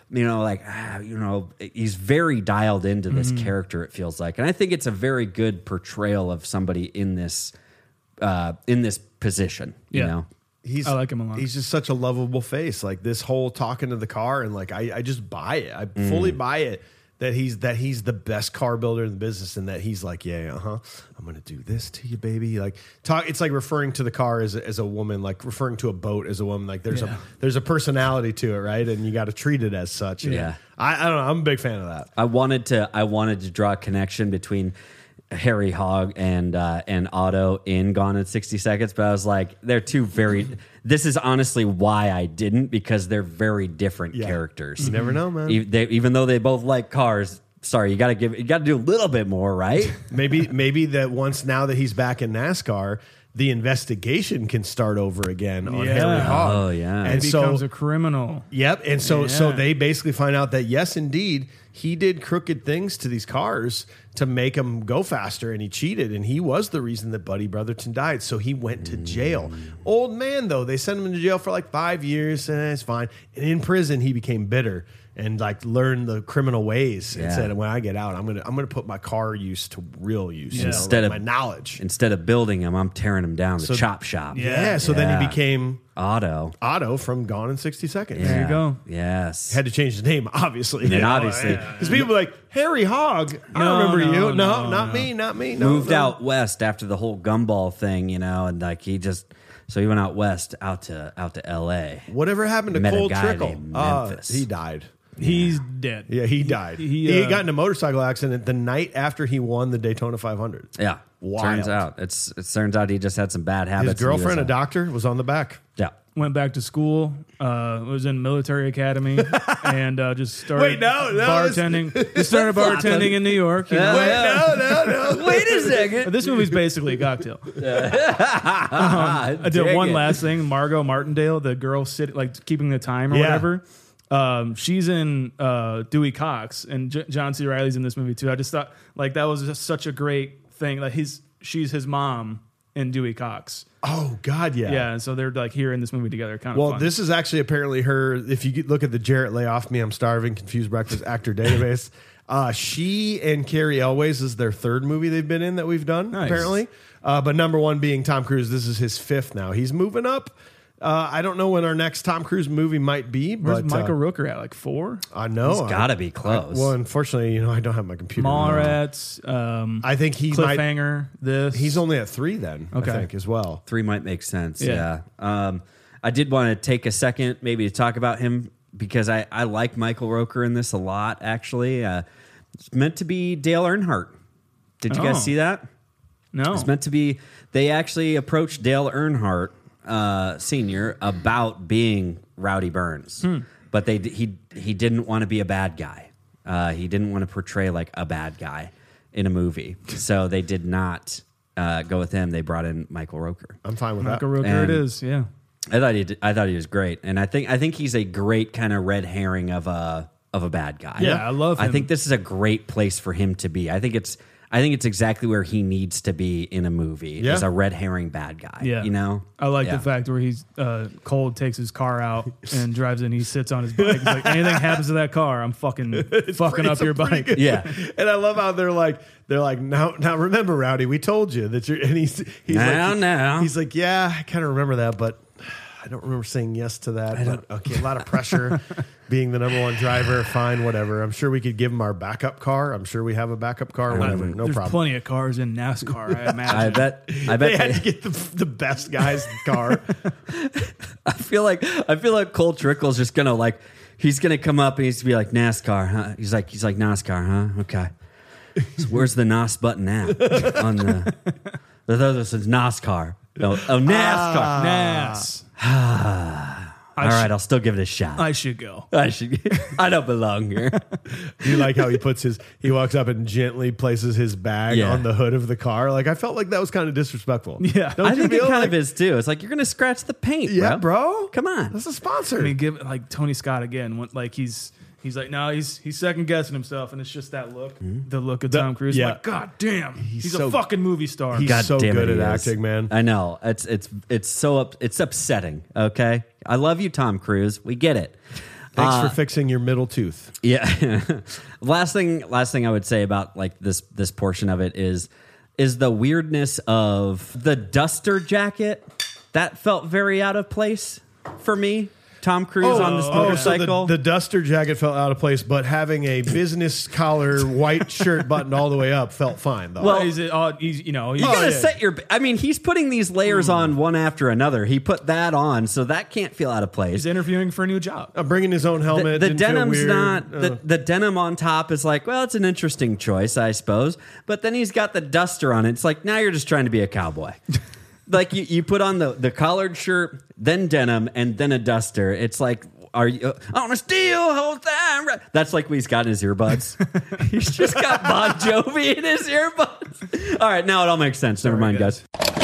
he's very dialed into this character, it feels like. And I think it's a very good portrayal of somebody in this position, you Yeah. know? I like him a lot. He's just such a lovable face. Like this whole talking to the car, and like I just buy it. I fully buy it that he's the best car builder in the business, and that he's like, I'm gonna do this to you, baby. Like talk. It's like referring to the car as a woman, like referring to a boat as a woman. Like there's a personality to it, right? And you got to treat it as such. And Yeah. I don't know. I'm a big fan of that. I wanted to draw a connection between Harry Hogg and Otto in Gone in 60 Seconds, but I was like, they're two very. This is honestly why I didn't, because they're very different characters. You never know, man. Even though they both like cars. Sorry, you got to do a little bit more, right? Maybe that once now that he's back in NASCAR, the investigation can start over again on Yeah. Harry Hogg. Oh, yeah. And He becomes a criminal. Yep. And so Yeah. they basically find out that yes, indeed, he did crooked things to these cars to make them go faster, and he cheated, and he was the reason that Buddy Brotherton died. So he went to jail. Old man, though, they sent him to jail for like 5 years, and it's fine. And in prison, he became bitter and like learned the criminal ways and Yeah. said, when I get out, I'm gonna put my car use to real use. You know, Instead like of- my knowledge. Instead of building him, I'm tearing him down. The chop shop. Yeah. So then he Yeah. became Otto. Otto from Gone in 60 Seconds. There you go. Yes. Had to change his name, obviously. And obviously- because people were like Harry Hogg. I No, remember no, you. no, Not no. me. Not me. No, Moved no. out west after the whole gumball thing, and like he went out west, out to L.A. Whatever happened to Met a Cole guy Trickle? named Memphis. He died. He's dead. Yeah, he died. He, He got in a motorcycle accident the night after he won the Daytona 500. Yeah, Wild. turns out it turns out he just had some bad habits. His girlfriend, and a he was doctor, was on the back. Yeah. Went back to school. Was in military academy and just started Wait, no, bartending. Just started bartending in New York. You know? No. Wait a second. This movie's basically a cocktail. I did one last thing. Margot Martindale, the girl keeping the time or Yeah. whatever. She's in Dewey Cox, and John C. Reilly's in this movie too. I just thought like that was just such a great thing. Like she's his mom in Dewey Cox. Oh, God, yeah. Yeah, and so they're like here in this movie together. Kind of Well, fun. this is actually apparently her. If you look at the Jarrett Lay Off Me, I'm Starving, Confused Breakfast actor database, she and Carrie Elways is their third movie they've been in that we've done, Nice. apparently. But number one being Tom Cruise. This is his fifth now. He's moving up. I don't know when our next Tom Cruise movie might be, Where's but Michael Rooker at? Like 4? I know. He's got to be close. Well, unfortunately, I don't have my computer. Mallrats, I think he might. Cliffhanger, this. He's only at 3 then, Okay. I think, as well. 3 might make sense. Yeah. Yeah. I did want to take a second maybe to talk about him because I like Michael Rooker in this a lot, actually. It's meant to be Dale Earnhardt. Did you Oh. guys see that? No. It's meant to be. They actually approached Dale Earnhardt Sr. about being Rowdy Burns, but he didn't want to be a bad guy. He didn't want to portray like a bad guy in a movie, so they did not go with him. They brought in Michael Rooker. I'm fine with Michael that. Rooker And- it is, yeah. I thought he was great, and I think he's a great kind of red herring of a bad guy. Yeah, I love I him. think this is a great place for him to be. I think it's exactly where he needs to be in a movie. Yeah. As a red herring bad guy. Yeah. You know? I like Yeah. the fact where he's Cole takes his car out and drives in. He sits on his bike. He's like, anything happens to that car, I'm fucking up your bike. Yeah. And I love how they're like now remember, Rowdy, we told you that you're, and he's Now. he's like, yeah, I kind of remember that, but I don't remember saying yes to that. But okay, a lot of pressure. Being the number one driver, fine, whatever. I'm sure we could give him our backup car. I'm sure we have a backup car, whatever, no There's problem. plenty of cars in NASCAR, I imagine. I bet They had to get the best guy's car. I feel like Cole Trickle's just gonna he's gonna come up and he's gonna be like NASCAR, huh? He's like NASCAR, huh? Okay. So where's the NOS button at on the this is NASCAR. No, NASCAR. NAS. All right, I'll still give it a shot. I should go. I don't belong here. Do you like how he walks up and gently places his bag Yeah. on the hood of the car? Like, I felt like that was kind of disrespectful. Yeah. Don't I you think it feel kind like- of is too. It's like you're gonna scratch the paint, Yeah, bro. Come on. That's a sponsor. I mean, give like Tony Scott again. Like he's like, no, he's second guessing himself, and it's just that look, the look of Tom Cruise. yeah. Like, God damn, he's so- a fucking movie star. He's God so damn good it, at he is. acting, man. I know. It's so it's upsetting. Okay, I love you, Tom Cruise. We get it. Thanks for fixing your middle tooth. Yeah. last thing I would say about like this portion of it is the weirdness of the duster jacket. That felt very out of place for me. Tom Cruise on this motorcycle. So the duster jacket felt out of place, but having a business collar white shirt buttoned all the way up felt fine, though. Well, he's you know, you gotta yeah. set your. I mean, he's putting these layers on one after another. He put that on, so that can't feel out of place. he's interviewing for a new job. Bringing his own helmet. The didn't feel denim's weird. not the denim on top is like, well, it's an interesting choice, I suppose. But then he's got the duster on it. It's like now you're just trying to be a cowboy. Like you put on the collared shirt, then denim, and then a duster. It's like, are you on a steel whole time? That's like what he's got in his earbuds. He's just got Bon Jovi in his earbuds. All right, now it all makes sense. Never mind, guys. guys.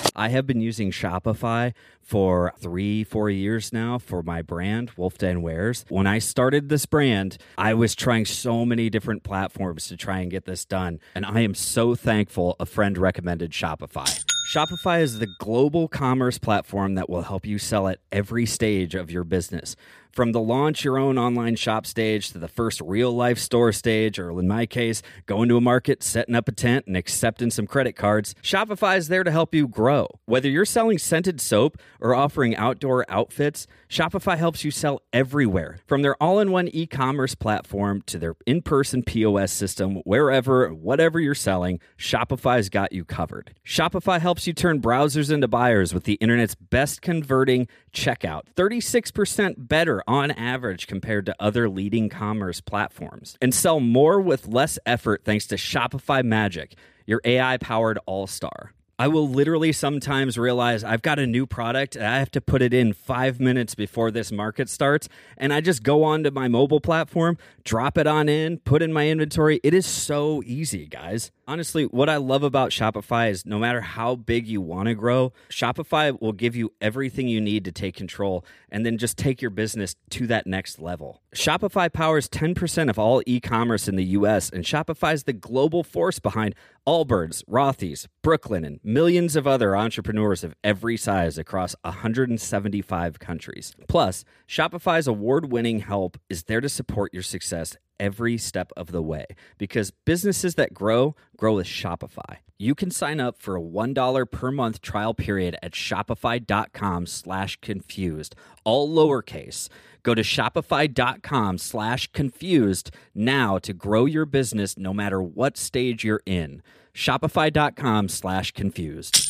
I have been using Shopify for 3-4 years now for my brand, Wolf Den Wares. When I started this brand, I was trying so many different platforms to try and get this done. And I am so thankful a friend recommended Shopify. Shopify is the global commerce platform that will help you sell at every stage of your business. From the launch your own online shop stage to the first real life store stage, or in my case, going to a market, setting up a tent, and accepting some credit cards, Shopify is there to help you grow. Whether you're selling scented soap or offering outdoor outfits, Shopify helps you sell everywhere. From their all-in-one e-commerce platform to their in-person POS system, wherever, whatever you're selling, Shopify's got you covered. Shopify helps you turn browsers into buyers with the internet's best converting checkout, 36% better on average compared to other leading commerce platforms, and sell more with less effort thanks to Shopify Magic, your AI-powered all-star. I will literally sometimes realize I've got a new product and I have to put it in 5 minutes before this market starts, and I just go onto my mobile platform, drop it on in, put in my inventory. It is so easy, guys. Honestly, what I love about Shopify is no matter how big you want to grow, Shopify will give you everything you need to take control and then just take your business to that next level. Shopify powers 10% of all e-commerce in the U.S., and Shopify is the global force behind Allbirds, Rothy's, Brooklyn, and millions of other entrepreneurs of every size across 175 countries. Plus, Shopify's award-winning help is there to support your success every step of the way, because businesses that grow with Shopify. You can sign up for a $1 per month trial period at shopify.com/confused, all lowercase. Go to shopify.com/confused now to grow your business no matter what stage you're in. Shopify.com/confused.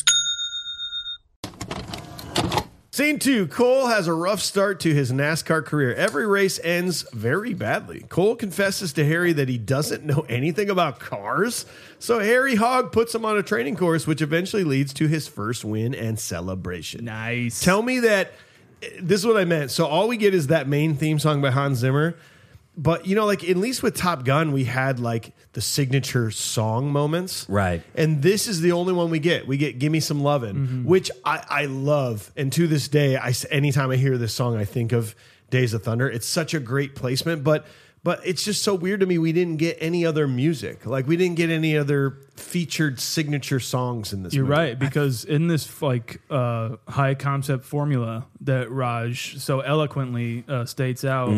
Scene 2, Cole has a rough start to his NASCAR career. Every race ends very badly. Cole confesses to Harry that he doesn't know anything about cars, so Harry Hogg puts him on a training course, which eventually leads to his first win and celebration. Nice. Tell me that, this is what I meant. So all we get is that main theme song by Hans Zimmer, but you know, like at least with Top Gun, we had like the signature song moments. Right. And this is the only one we get. We get Gimme Some Lovin', which I love. And to this day, anytime I hear this song, I think of Days of Thunder. It's such a great placement, but it's just so weird to me we didn't get any other music. Like we didn't get any other featured signature songs in this You're movie. right, because in this like high concept formula that Raj so eloquently states out,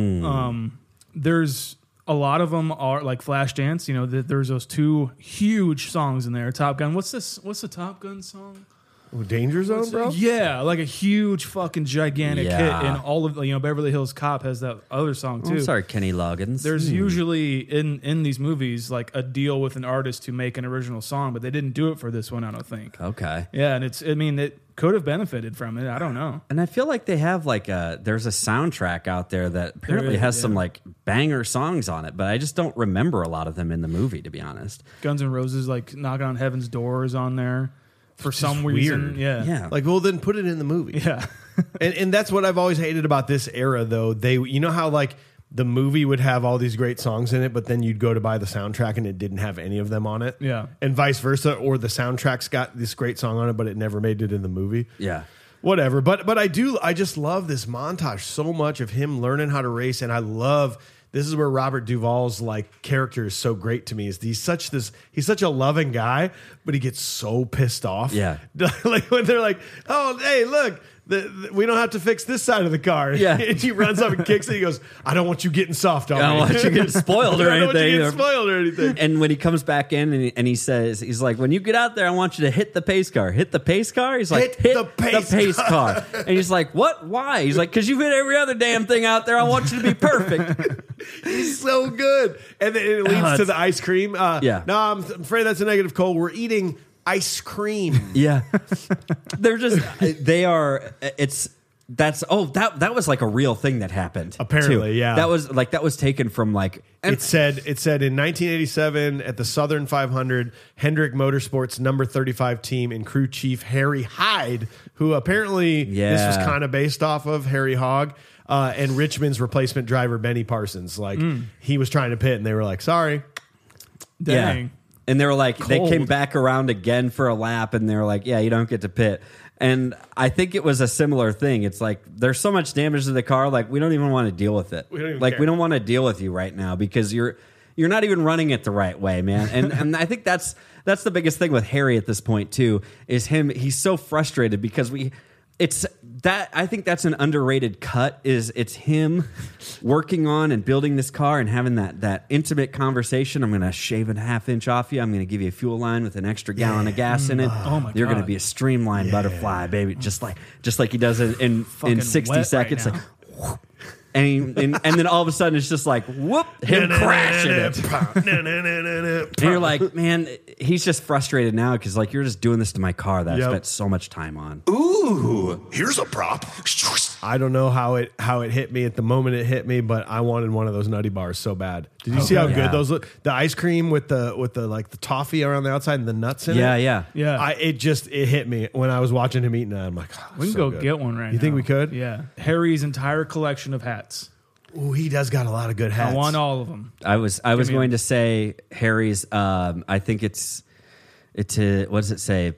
there's a lot of them are like Flashdance. You know, there's those two huge songs in there. Top Gun. What's the Top Gun song? Danger Zone, bro? Yeah, like a huge fucking gigantic hit. And all of Beverly Hills Cop has that other song too. I'm sorry, Kenny Loggins. There's usually in these movies like a deal with an artist to make an original song, but they didn't do it for this one, I don't think. Okay. Yeah, and it could have benefited from it. I don't know. And I feel like they have there's a soundtrack out there that apparently has some like banger songs on it, but I just don't remember a lot of them in the movie, to be honest. Guns N' Roses, like Knocking on Heaven's Door is on there for some reason. Weird. Yeah. Like, well, then put it in the movie. Yeah. and that's what I've always hated about this era, though. You know how like the movie would have all these great songs in it, but then you'd go to buy the soundtrack and it didn't have any of them on it. Yeah. And vice versa, or the soundtrack's got this great song on it, but it never made it in the movie. Yeah. Whatever. But I just love this montage so much of him learning how to race, and I love. This is where Robert Duvall's like character is so great to me. Is he's such a loving guy, but he gets so pissed off. Yeah, like when they're like, "Oh, hey, look, we don't have to fix this side of the car." Yeah, and he runs up and kicks it. He goes, "I don't want you getting soft on me. I don't want you getting spoiled or I don't anything." want you getting spoiled or anything. And when he comes back in and he says, he's like, "When you get out there, I want you to hit the pace car. Hit the pace car." He's like, "Hit the pace car." And he's like, "What? Why?" He's like, "Because you've hit every other damn thing out there. I want you to be perfect." He's so good. And then it leads to the ice cream. Yeah. No, I'm afraid that's a negative, Cole. We're eating ice cream. Yeah. They're just, they are, that was like a real thing that happened. Apparently, too. yeah. That was taken from like, It said in 1987 at the Southern 500, Hendrick Motorsports number 35 team and crew chief Harry Hyde, who apparently this was kind of based off of Harry Hogg, and Richmond's replacement driver Benny Parsons. Like he was trying to pit, and they were like, "Sorry." Dang. And they were like, they Cold. came back around again for a lap, and they were like, yeah, you don't get to pit. And I think it was a similar thing. It's like, there's so much damage to the car, like, we don't even want to deal with it. We don't even like, care. we don't want to deal with you right now because you're not even running it the right way, man. And I think that's the biggest thing with Harry at this point too, is he's so frustrated because I think that's an underrated cut, is it's him working on and building this car and having that intimate conversation. I'm going to shave a half-inch off you. I'm going to give you a fuel line with an extra gallon of gas in it. Oh my You're going to God. be a streamlined butterfly, baby, just like he does it in Fucking 60 wet right seconds. now. Like, whoop. And then all of a sudden it's just like, whoop, him crashing it. And you're like, man, he's just frustrated now because like, you're just doing this to my car that I Yep. spent so much time on. Ooh, here's a prop. I don't know how it hit me at the moment it hit me, but I wanted one of those nutty bars so bad. Did you see how yeah. good those look? The ice cream with the like the toffee around the outside and the nuts in Yeah, it. yeah. Yeah. It hit me when I was watching him eating that. I'm like, oh, We can so go good. get one right now. You think we could? Yeah. Harry's entire collection of hats. Ooh, he does got a lot of good hats. I want all of them. I was me going to say Harry's. I think it's what does it say?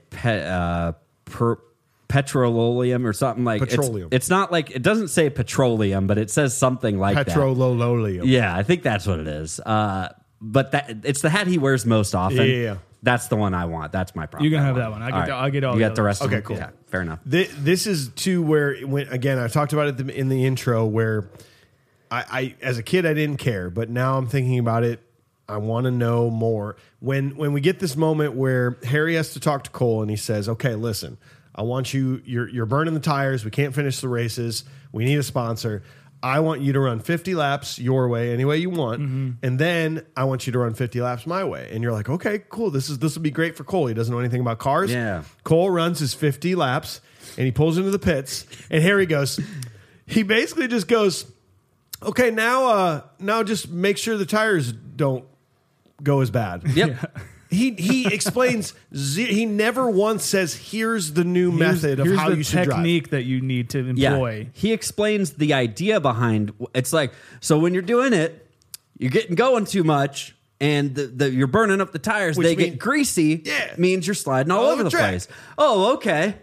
Petroleum or something like Petroleum. It's not like, it doesn't say petroleum, but it says something like that. Petrololium. Yeah, I think that's what it is. But it's the hat he wears most often. Yeah. That's the one I want. That's my problem. You can have that one. I'll get all You the got the others. rest of Okay, them? cool. Yeah, fair enough. This is too where again I talked about it in the intro where I as a kid I didn't care, but now I'm thinking about it. I want to know more. When we get this moment where Harry has to talk to Cole and he says, "Okay, listen, I want you're burning the tires. We can't finish the races. We need a sponsor. I want you to run 50 laps your way, any way you want, and then I want you to run 50 laps my way." And you're like, "Okay, cool. This will be great for Cole. He doesn't know anything about cars." Yeah. Cole runs his 50 laps and he pulls into the pits, and Harry he basically just goes, "Okay, now just make sure the tires don't go as bad." Yep. He explains. He never once says, "Here's the new method of Here's how the you should drive." technique that you need to Yeah. employ. He explains the idea behind it's like, so when you're doing it, you're getting going too much and you're burning up the tires. Which They mean- get greasy. Yeah. Means you're sliding all over the track. place. Oh, okay.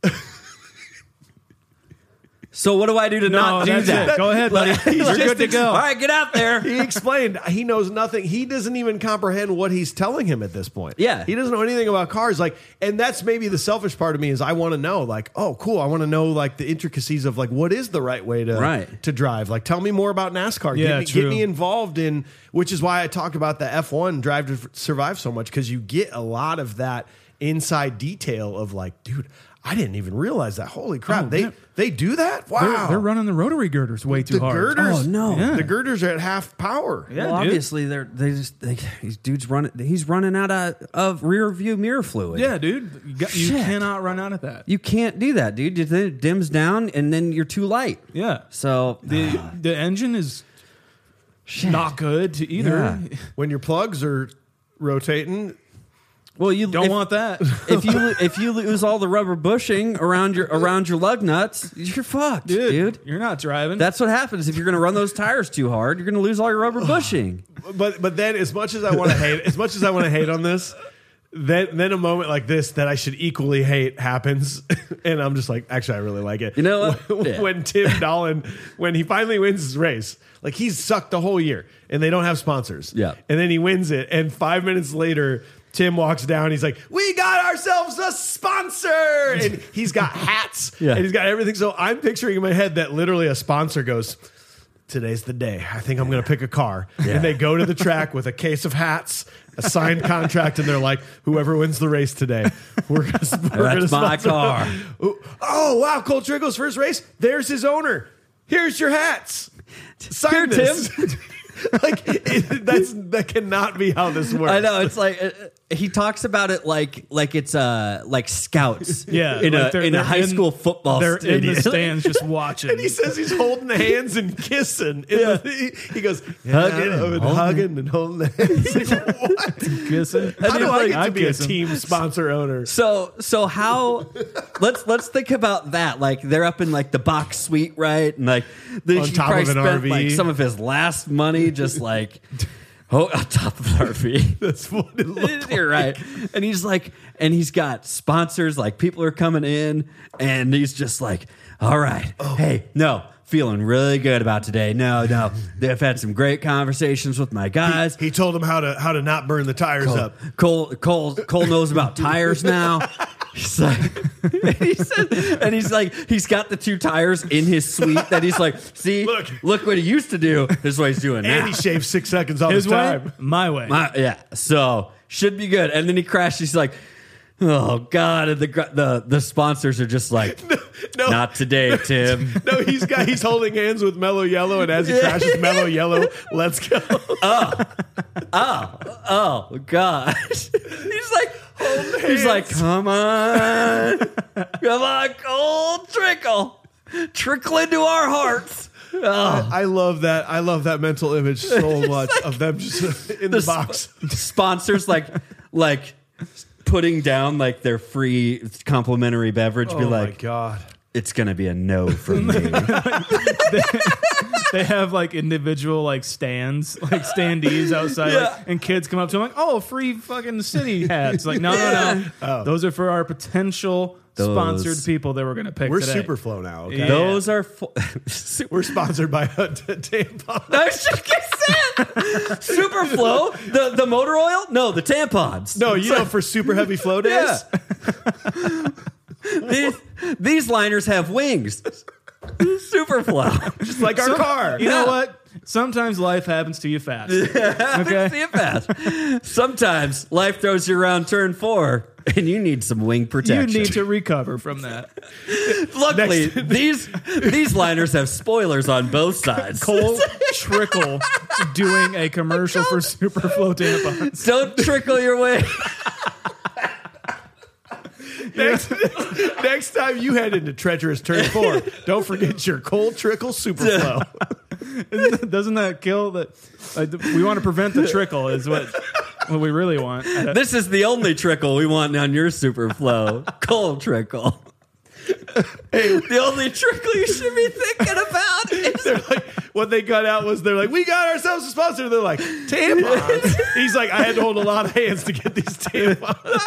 So what do I do to not do that's that? it. Go ahead, buddy. You're good to go. All right, get out there. He explained he knows nothing. He doesn't even comprehend what he's telling him at this point. Yeah. He doesn't know anything about cars. Like, and that's maybe the selfish part of me is I want to know, like, oh, cool. I want to know like the intricacies of like what is the right way to drive. Like, tell me more about NASCAR. Yeah, Get true. me involved in, which is why I talk about the F1 Drive to Survive so much, because you get a lot of that inside detail of like, dude, I didn't even realize that. Holy crap. Oh, they do that? Wow. They're running the rotary girders way too the hard. girders. Oh, no. Yeah. The girders are at half power. Yeah, well, dude. obviously these dudes running. He's running out of rear view mirror fluid. Yeah, dude. You Shit. cannot run out of that. You can't do that, dude. It dims down and then you're too light. Yeah. So The engine is not good to either. Yeah. When your plugs are rotating, well, you Don't want that. if you lose all the rubber bushing around your lug nuts, you're fucked, dude. You're not driving. That's what happens if you're going to run those tires too hard. You're going to lose all your rubber bushing. but then as much as I want to hate on this, then a moment like this that I should equally hate happens, and I'm just like, actually, I really like it. You know what? Yeah. When Tim Dolan, when he finally wins his race, like he's sucked the whole year, and they don't have sponsors. Yeah. And then he wins it, and 5 minutes later, Tim walks down. He's like, "We got ourselves a sponsor," and he's got hats, Yeah. and he's got everything. So I'm picturing in my head that literally a sponsor goes, "Today's the day. I think I'm going to pick a car." And they go to the track with a case of hats, a signed contract, and they're like, "Whoever wins the race today, we're going to That's my car. Oh, wow. Cole Trickle's first race. There's his owner. Here's your hats. Sign Here, this. Like, that cannot be how this works. I know it's like he talks about it like it's like scouts. Yeah, in like a they're high school football They're stadium. in the stands just watching. And he says he's holding the hands and kissing. He goes, Hugging and hugging and holding the hands. Like, what? kissing. How do I get to be a kiss him. team sponsor owner? So how? Let's think about that. Like they're up in like the box suite, right? And like On he top probably of an spent, RV. like some of his last money, just like Oh, on top of the RV. That's what it looked You're right. And he's like, and he's got sponsors, like people are coming in, and he's just like, all right, hey, no, feeling really good about today. No, they've had some great conversations with my guys. He told him how to not burn the tires up. Cole knows about tires now. He's like, he's got the 2 tires in his suite that he's like, see, look what he used to do. This is what he's doing now. And he shaved 6 seconds off his His way, time. my way. Yeah, so should be good. And then he crashed. He's like, oh God! And the sponsors are just like, No. not today, Tim. No, he's holding hands with Mellow Yellow, and as he crashes Mellow Yellow, let's go. Oh gosh! He's like, come on, Cole, trickle into our hearts. Oh. I love that. I love that mental image so much of them just in the box. Sponsors like putting down like their free complimentary beverage. Be like, my God. It's gonna be a no from me. They have like individual like stands, like standees outside, like, and kids come up to them like, "Oh, free fucking city hats!" Like, no. Those are for our potential sponsored people that we're gonna pick. We're today. Superflow now. Okay? Yeah. Those are We're sponsored by tampon. I should get Superflow, the motor oil? No, the tampons. No, for super heavy flow days. Yeah. These liners have wings. Superflow. Just like our car. You know what? Sometimes life happens to you fast. Okay. See it fast. Sometimes life throws you around turn 4 and you need some wing protection. You need to recover from that. Luckily, these liners have spoilers on both sides. Cole Trickle doing a commercial for Superflow tampons. Don't trickle your way. Next time you head into treacherous turn 4, don't forget your Cole Trickle Superflow. Doesn't that kill that? We want to prevent the trickle is what we really want. This is the only trickle we want on your Superflow. Cole Trickle. Hey, the only trickle you should be thinking about is like, what they got out was they're like, we got ourselves a sponsor. They're like, tampons. He's like, I had to hold a lot of hands to get these tampons.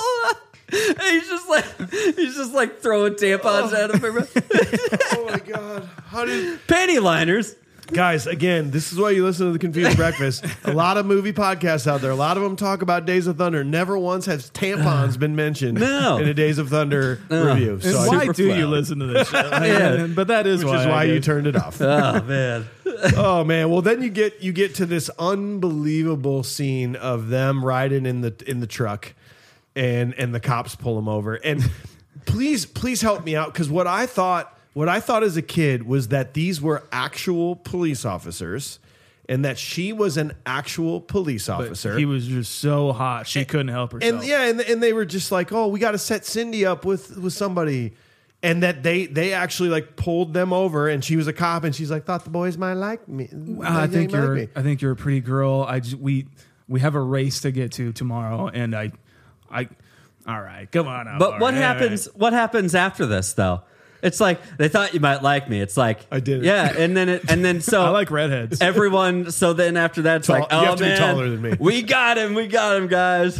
He's just like throwing tampons at him. Oh my God. Panty liners. Guys, again, this is why you listen to the Confused Breakfast. A lot of movie podcasts out there. A lot of them talk about Days of Thunder. Never once has tampons been mentioned in a Days of Thunder review. And So why do you listen to this show? Yeah. But that is which is why you turned it off. Oh man. Oh man. Well, then you get to this unbelievable scene of them riding in the truck, and the cops pull them over. And please help me out, because what I thought as a kid was that these were actual police officers, and that she was an actual police officer. But he was just so hot she couldn't help herself. And they were just like, oh, we got to set Cindy up with somebody, and that they actually like pulled them over, and she was a cop, and she's like, thought the boys might like me. I think you're a pretty girl. We have a race to get to tomorrow, and I all right, come on up. But what happens? Right. What happens after this, though? It's like they thought you might like me. It's like I did. Yeah, and then so I like redheads. Everyone. So then after that, it's like, oh, you have to man, be taller than me. We got him, guys.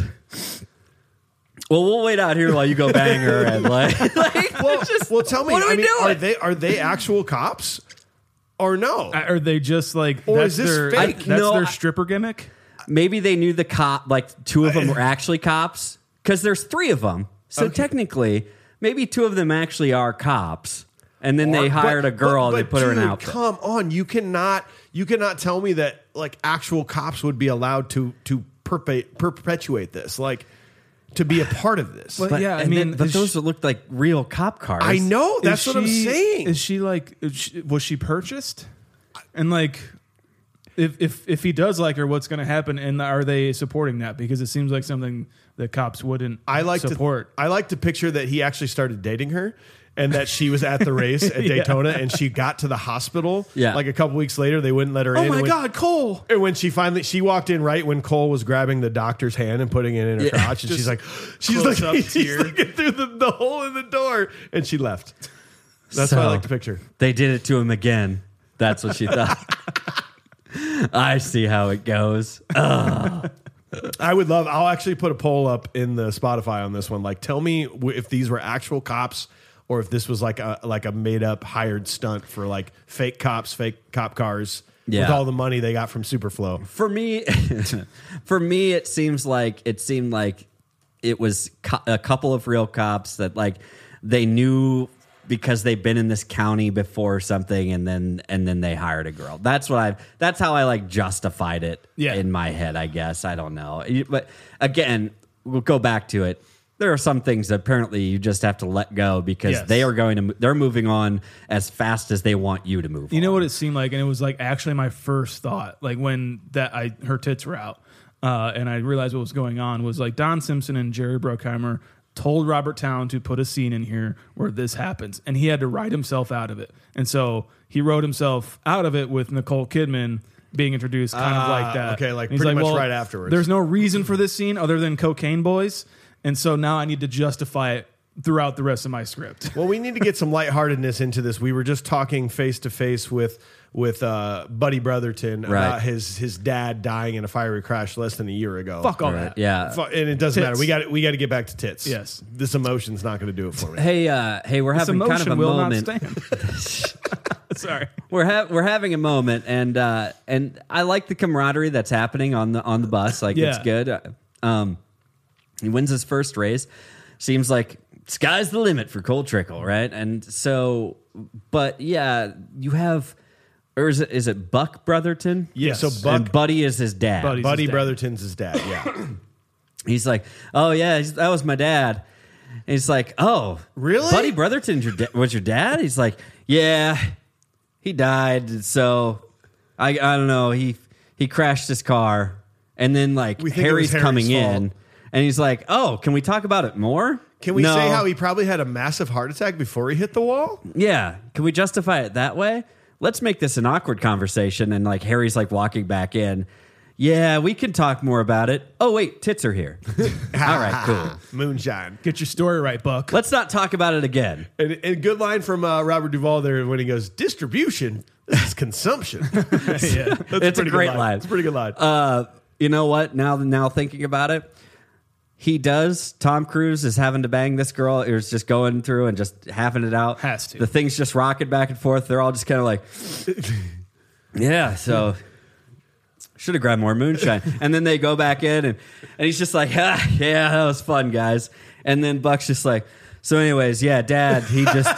Well, we'll wait out here while you go bang her and like well, tell me. What are we doing? Are they actual cops or no? Are they just like, or that's is this their fake? their stripper gimmick? Maybe they knew the cop. Like 2 of them were actually cops because there's 3 of them. So technically, maybe 2 of them actually are cops. And then they hired a girl and they put her in an outfit. Come on, you cannot tell me that like actual cops would be allowed to perpetuate this, like to be a part of this. But yeah, I mean, but those looked like real cop cars. I know, that's what I'm saying. Is she like? Was she purchased? And like, if he does like her, what's going to happen? And are they supporting that? Because it seems like something that cops wouldn't support. I like to picture that he actually started dating her, and that she was at the race at Daytona, and she got to the hospital. Yeah. Like a couple weeks later, they wouldn't let her in. Oh my God, Cole! And when she walked in right when Cole was grabbing the doctor's hand and putting it in her crotch, and she's looking through the hole in the door, and she left. That's what I like to picture. They did it to him again. That's what she thought. I see how it goes. I'll actually put a poll up in the Spotify on this one. Like, tell me if these were actual cops or if this was like a made up hired stunt for like fake cops, fake cop cars with all the money they got from Superflow. For me, it seemed like it was a couple of real cops that like they knew because they've been in this county before or something, and then they hired a girl. That's how I like justified it in my head, I guess. I don't know. But again, we'll go back to it. There are some things that apparently you just have to let go because they're moving on as fast as they want you to move on. You know what it seemed like? And it was like actually my first thought, like when her tits were out, and I realized what was going on was like Don Simpson and Jerry Bruckheimer told Robert Towne to put a scene in here where this happens, and he had to write himself out of it. And so he wrote himself out of it with Nicole Kidman being introduced kind of like that. Okay, like pretty much right afterwards. There's no reason for this scene other than Cocaine Boys, and so now I need to justify it throughout the rest of my script. Well, we need to get some lightheartedness into this. We were just talking face to face with Buddy Brotherton about his dad dying in a fiery crash less than a year ago. Fuck all that. Yeah. And it doesn't matter. We got to get back to tits. Yes. This emotion's not going to do it for me. Hey, we're having kind of a moment. Sorry. We're having a moment, and I like the camaraderie that's happening on the bus. Like it's good. He wins his first race. Seems like sky's the limit for Cole Trickle, right? And so, but yeah, you have, or is it Buck Brotherton? Yeah, so Buck, and Buddy is his dad. Buddy Brotherton's his dad. Yeah. He's like, oh yeah, that was my dad. And he's like, oh, really? Buddy Brotherton was your dad? He's like, yeah, he died. So I don't know. He crashed his car, and then like Harry's coming in. And he's like, oh, can we talk about it more? Can we say how he probably had a massive heart attack before he hit the wall? Yeah. Can we justify it that way? Let's make this an awkward conversation. And like Harry's like walking back in. Yeah, we can talk more about it. Oh, wait, tits are here. All right, cool. Moonshine. Get your story right, Buck. Let's not talk about it again. And good line from Robert Duvall there when he goes, distribution? This is consumption. It's a great line. It's a pretty good line. You know what? Now thinking about it, Tom Cruise is having to bang this girl. It was just going through and just having it out. Has to. The thing's just rocking back and forth. They're all just kind of like, yeah, so should have grabbed more moonshine. And then they go back in and he's just like, yeah, that was fun, guys. And then Buck's just like, so anyways, yeah, Dad, he just...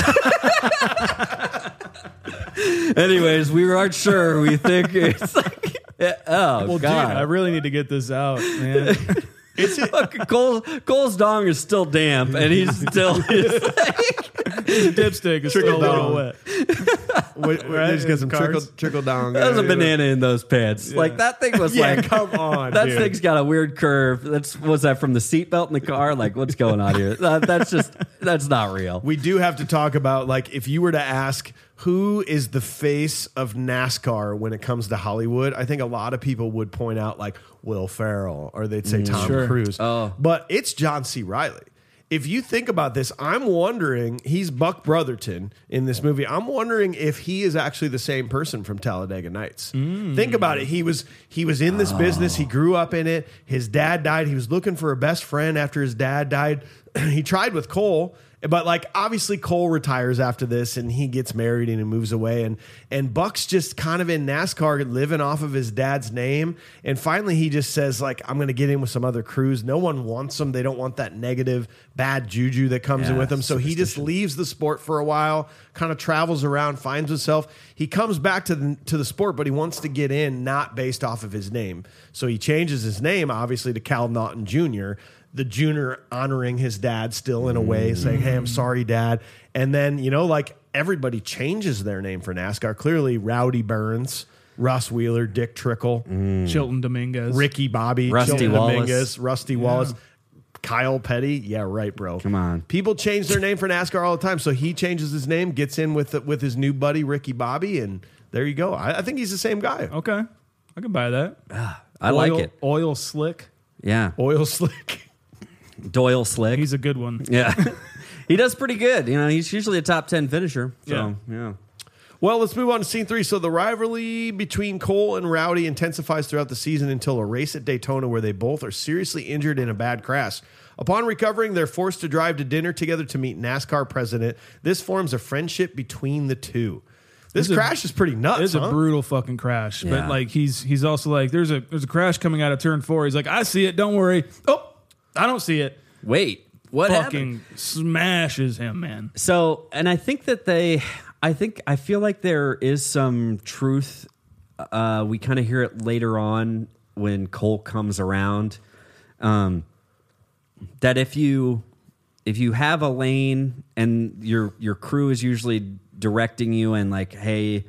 anyways, we aren't sure. We think it's like... God. Dude, I really need to get this out, man. Cole's dong is still damp, and he's still his dipstick is still a little wet. Right? Just get some trickle down. There's a banana in those pants. Like that thing was like, come on, that dude. thing's got a weird curve. Was that from the seatbelt in the car? Like, what's going on here? That's not real. We do have to talk about, like, if you were to ask who is the face of NASCAR when it comes to Hollywood, I think a lot of people would point out like Will Ferrell, or they'd say Tom Cruise. Oh. But it's John C. Reilly. If you think about this, I'm wondering, he's Buck Brotherton in this movie. I'm wondering if he is actually the same person from Talladega Nights. Think about it. He was in this business. He grew up in it. His dad died. He was looking for a best friend after his dad died. He tried with Cole, but like obviously Cole retires after this and he gets married and he moves away, and Buck's just kind of in NASCAR living off of his dad's name, and finally he just says like, I'm going to get in with some other crews. No one wants him. They don't want that negative bad juju that comes in with him. So he just leaves the sport for a while, kind of travels around, finds himself. He comes back to the sport, but he wants to get in not based off of his name. So he changes his name obviously to Cal Naughton Jr., the junior honoring his dad still in a way, saying, hey, I'm sorry, Dad. And then, like everybody changes their name for NASCAR. Clearly, Rowdy Burns, Russ Wheeler, Dick Trickle, Chilton Dominguez, Ricky Bobby, Rusty Chilton Wallace. Dominguez, Rusty Wallace, Kyle Petty. Yeah, right, bro. Come on. People change their name for NASCAR all the time. So he changes his name, gets in with his new buddy, Ricky Bobby, and there you go. I think he's the same guy. Okay, I can buy that. I like it. Oil Slick. Yeah. Oil Slick. Doyle Slick. He's a good one. Yeah. He does pretty good. He's usually a top 10 finisher. So, yeah. Well, let's move on to scene 3. So the rivalry between Cole and Rowdy intensifies throughout the season until a race at Daytona where they both are seriously injured in a bad crash. Upon recovering, they're forced to drive to dinner together to meet NASCAR president. This forms a friendship between the two. This crash is pretty nuts. It's a brutal fucking crash. Yeah. But like he's also like, there's a crash coming out of turn 4. He's like, I see it, don't worry. Oh, I don't see it. Wait, what Fucking happened? smashes him, man. So, and I think that I feel like there is some truth. We kind of hear it later on when Cole comes around. That if you have a lane and your crew is usually directing you and like, hey,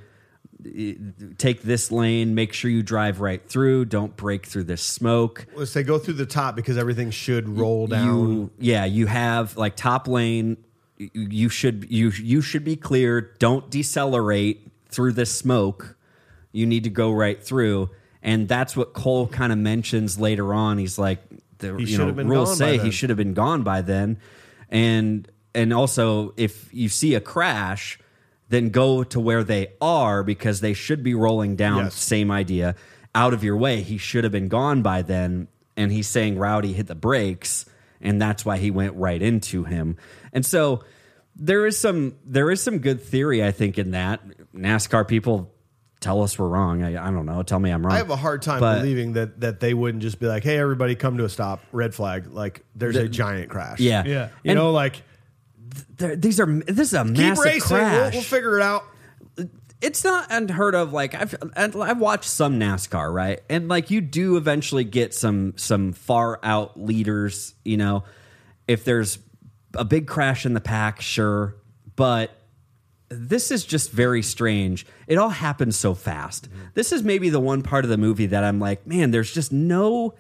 take this lane, make sure you drive right through, don't break through this smoke. Let's say go through the top because everything should roll down. You have like top lane. You should be clear. Don't decelerate through this smoke. You need to go right through, and that's what Cole kind of mentions later on. He's like, rules say he should have been gone by then, and also if you see a crash, then go to where they are because they should be rolling down. Yes. Same idea. Out of your way. He should have been gone by then. And he's saying Rowdy hit the brakes, and that's why he went right into him. And so there is some good theory, I think, in that. NASCAR people tell us we're wrong. I don't know. Tell me I'm wrong. I have a hard time believing that they wouldn't just be like, hey, everybody come to a stop, red flag. Like there's a giant crash. Yeah. Yeah. You know, like this is a keep massive racing. crash. We'll figure it out. It's not unheard of. Like I've watched some NASCAR, right? And like you do eventually get some far out leaders, you know, if there's a big crash in the pack, sure. But this is just very strange. It all happens so fast. This is maybe the one part of the movie that I'm like, man, there's no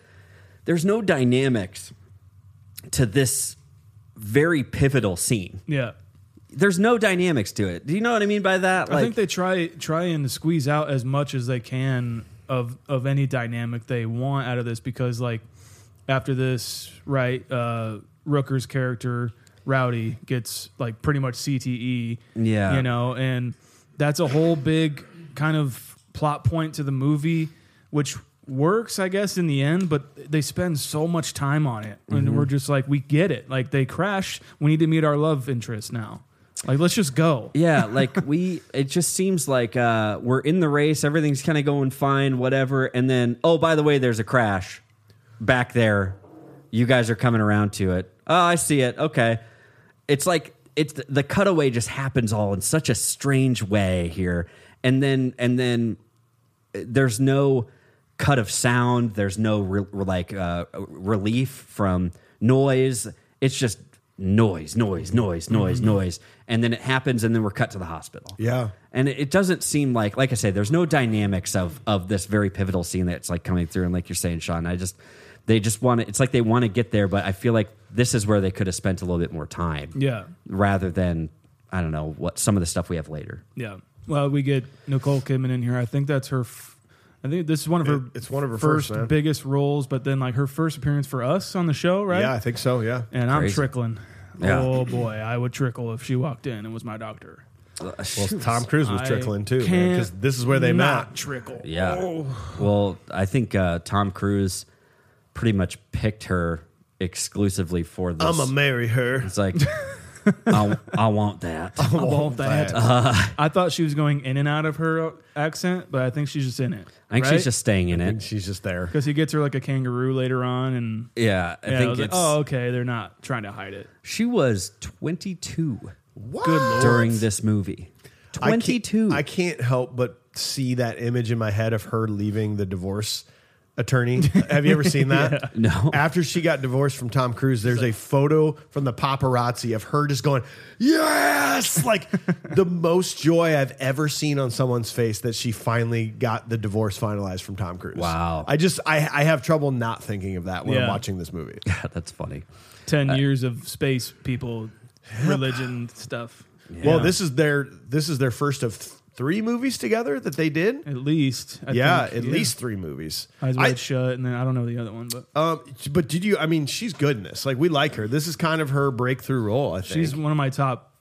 dynamics to this very pivotal scene. Yeah. There's no dynamics to it. Do you know what I mean by that? I think they try and squeeze out as much as they can of any dynamic they want out of this, because like after this, right, Rooker's character Rowdy gets like pretty much CTE. Yeah. You know, and that's a whole big kind of plot point to the movie, which works, I guess, in the end, but they spend so much time on it. And we're just like, we get it. Like they crash. We need to meet our love interest now. Like, let's just go. Yeah, like it just seems like we're in the race, everything's kind of going fine, whatever, and then, oh, by the way, there's a crash back there. You guys are coming around to it. Oh, I see it. Okay. It's like the cutaway just happens all in such a strange way here. And then there's no cut of sound, there's no relief from noise. It's just noise, and then it happens, and then we're cut to the hospital. Yeah. And it doesn't seem like I say, there's no dynamics of this very pivotal scene that's like coming through. And like you're saying, Sean, they just want to, it's like they want to get there, but I feel like this is where they could have spent a little bit more time. Yeah. Rather than, I don't know, what some of the stuff we have later. Yeah. Well, we get Nicole Kidman in here. I think that's her. I think this is one of her. It's one of her first man. biggest roles, but then like her first appearance for us on the show, right? Yeah, I think so. Yeah. And I'm trickling. Yeah. Oh boy, I would trickle if she walked in and was my doctor. Well, Tom Cruise was I trickling too, can't because this is where they not met. Trickle. Yeah. Oh. Well, I think Tom Cruise pretty much picked her exclusively for this. I'm gonna marry her. It's like, I want that. I want that. I thought she was going in and out of her accent, but I think she's just in it. I think she's just staying in And it. she's just there. because he gets her like a kangaroo later on, and Yeah, I I think was like, it's. oh, okay, they're not trying to hide it. She was 22 What? Good Lord. during this movie. 22. I can't help but see that image in my head of her leaving the divorce attorney. Have you ever seen that? No. After she got divorced from Tom Cruise, there's a photo from the paparazzi of her just going, yes! Like the most joy I've ever seen on someone's face that she finally got the divorce finalized from Tom Cruise. Wow. I have trouble not thinking of that when I'm Yeah. watching this movie. That's funny. 10 years of space people, religion stuff. Well, Yeah. this is their first of 3 movies together that they did. At least. I think, At least 3 movies. Eyes Wide Shut, and then I don't know the other one, but But did you? I mean, she's good in this. Like we like her. This is kind of her breakthrough role. I think she's one of my top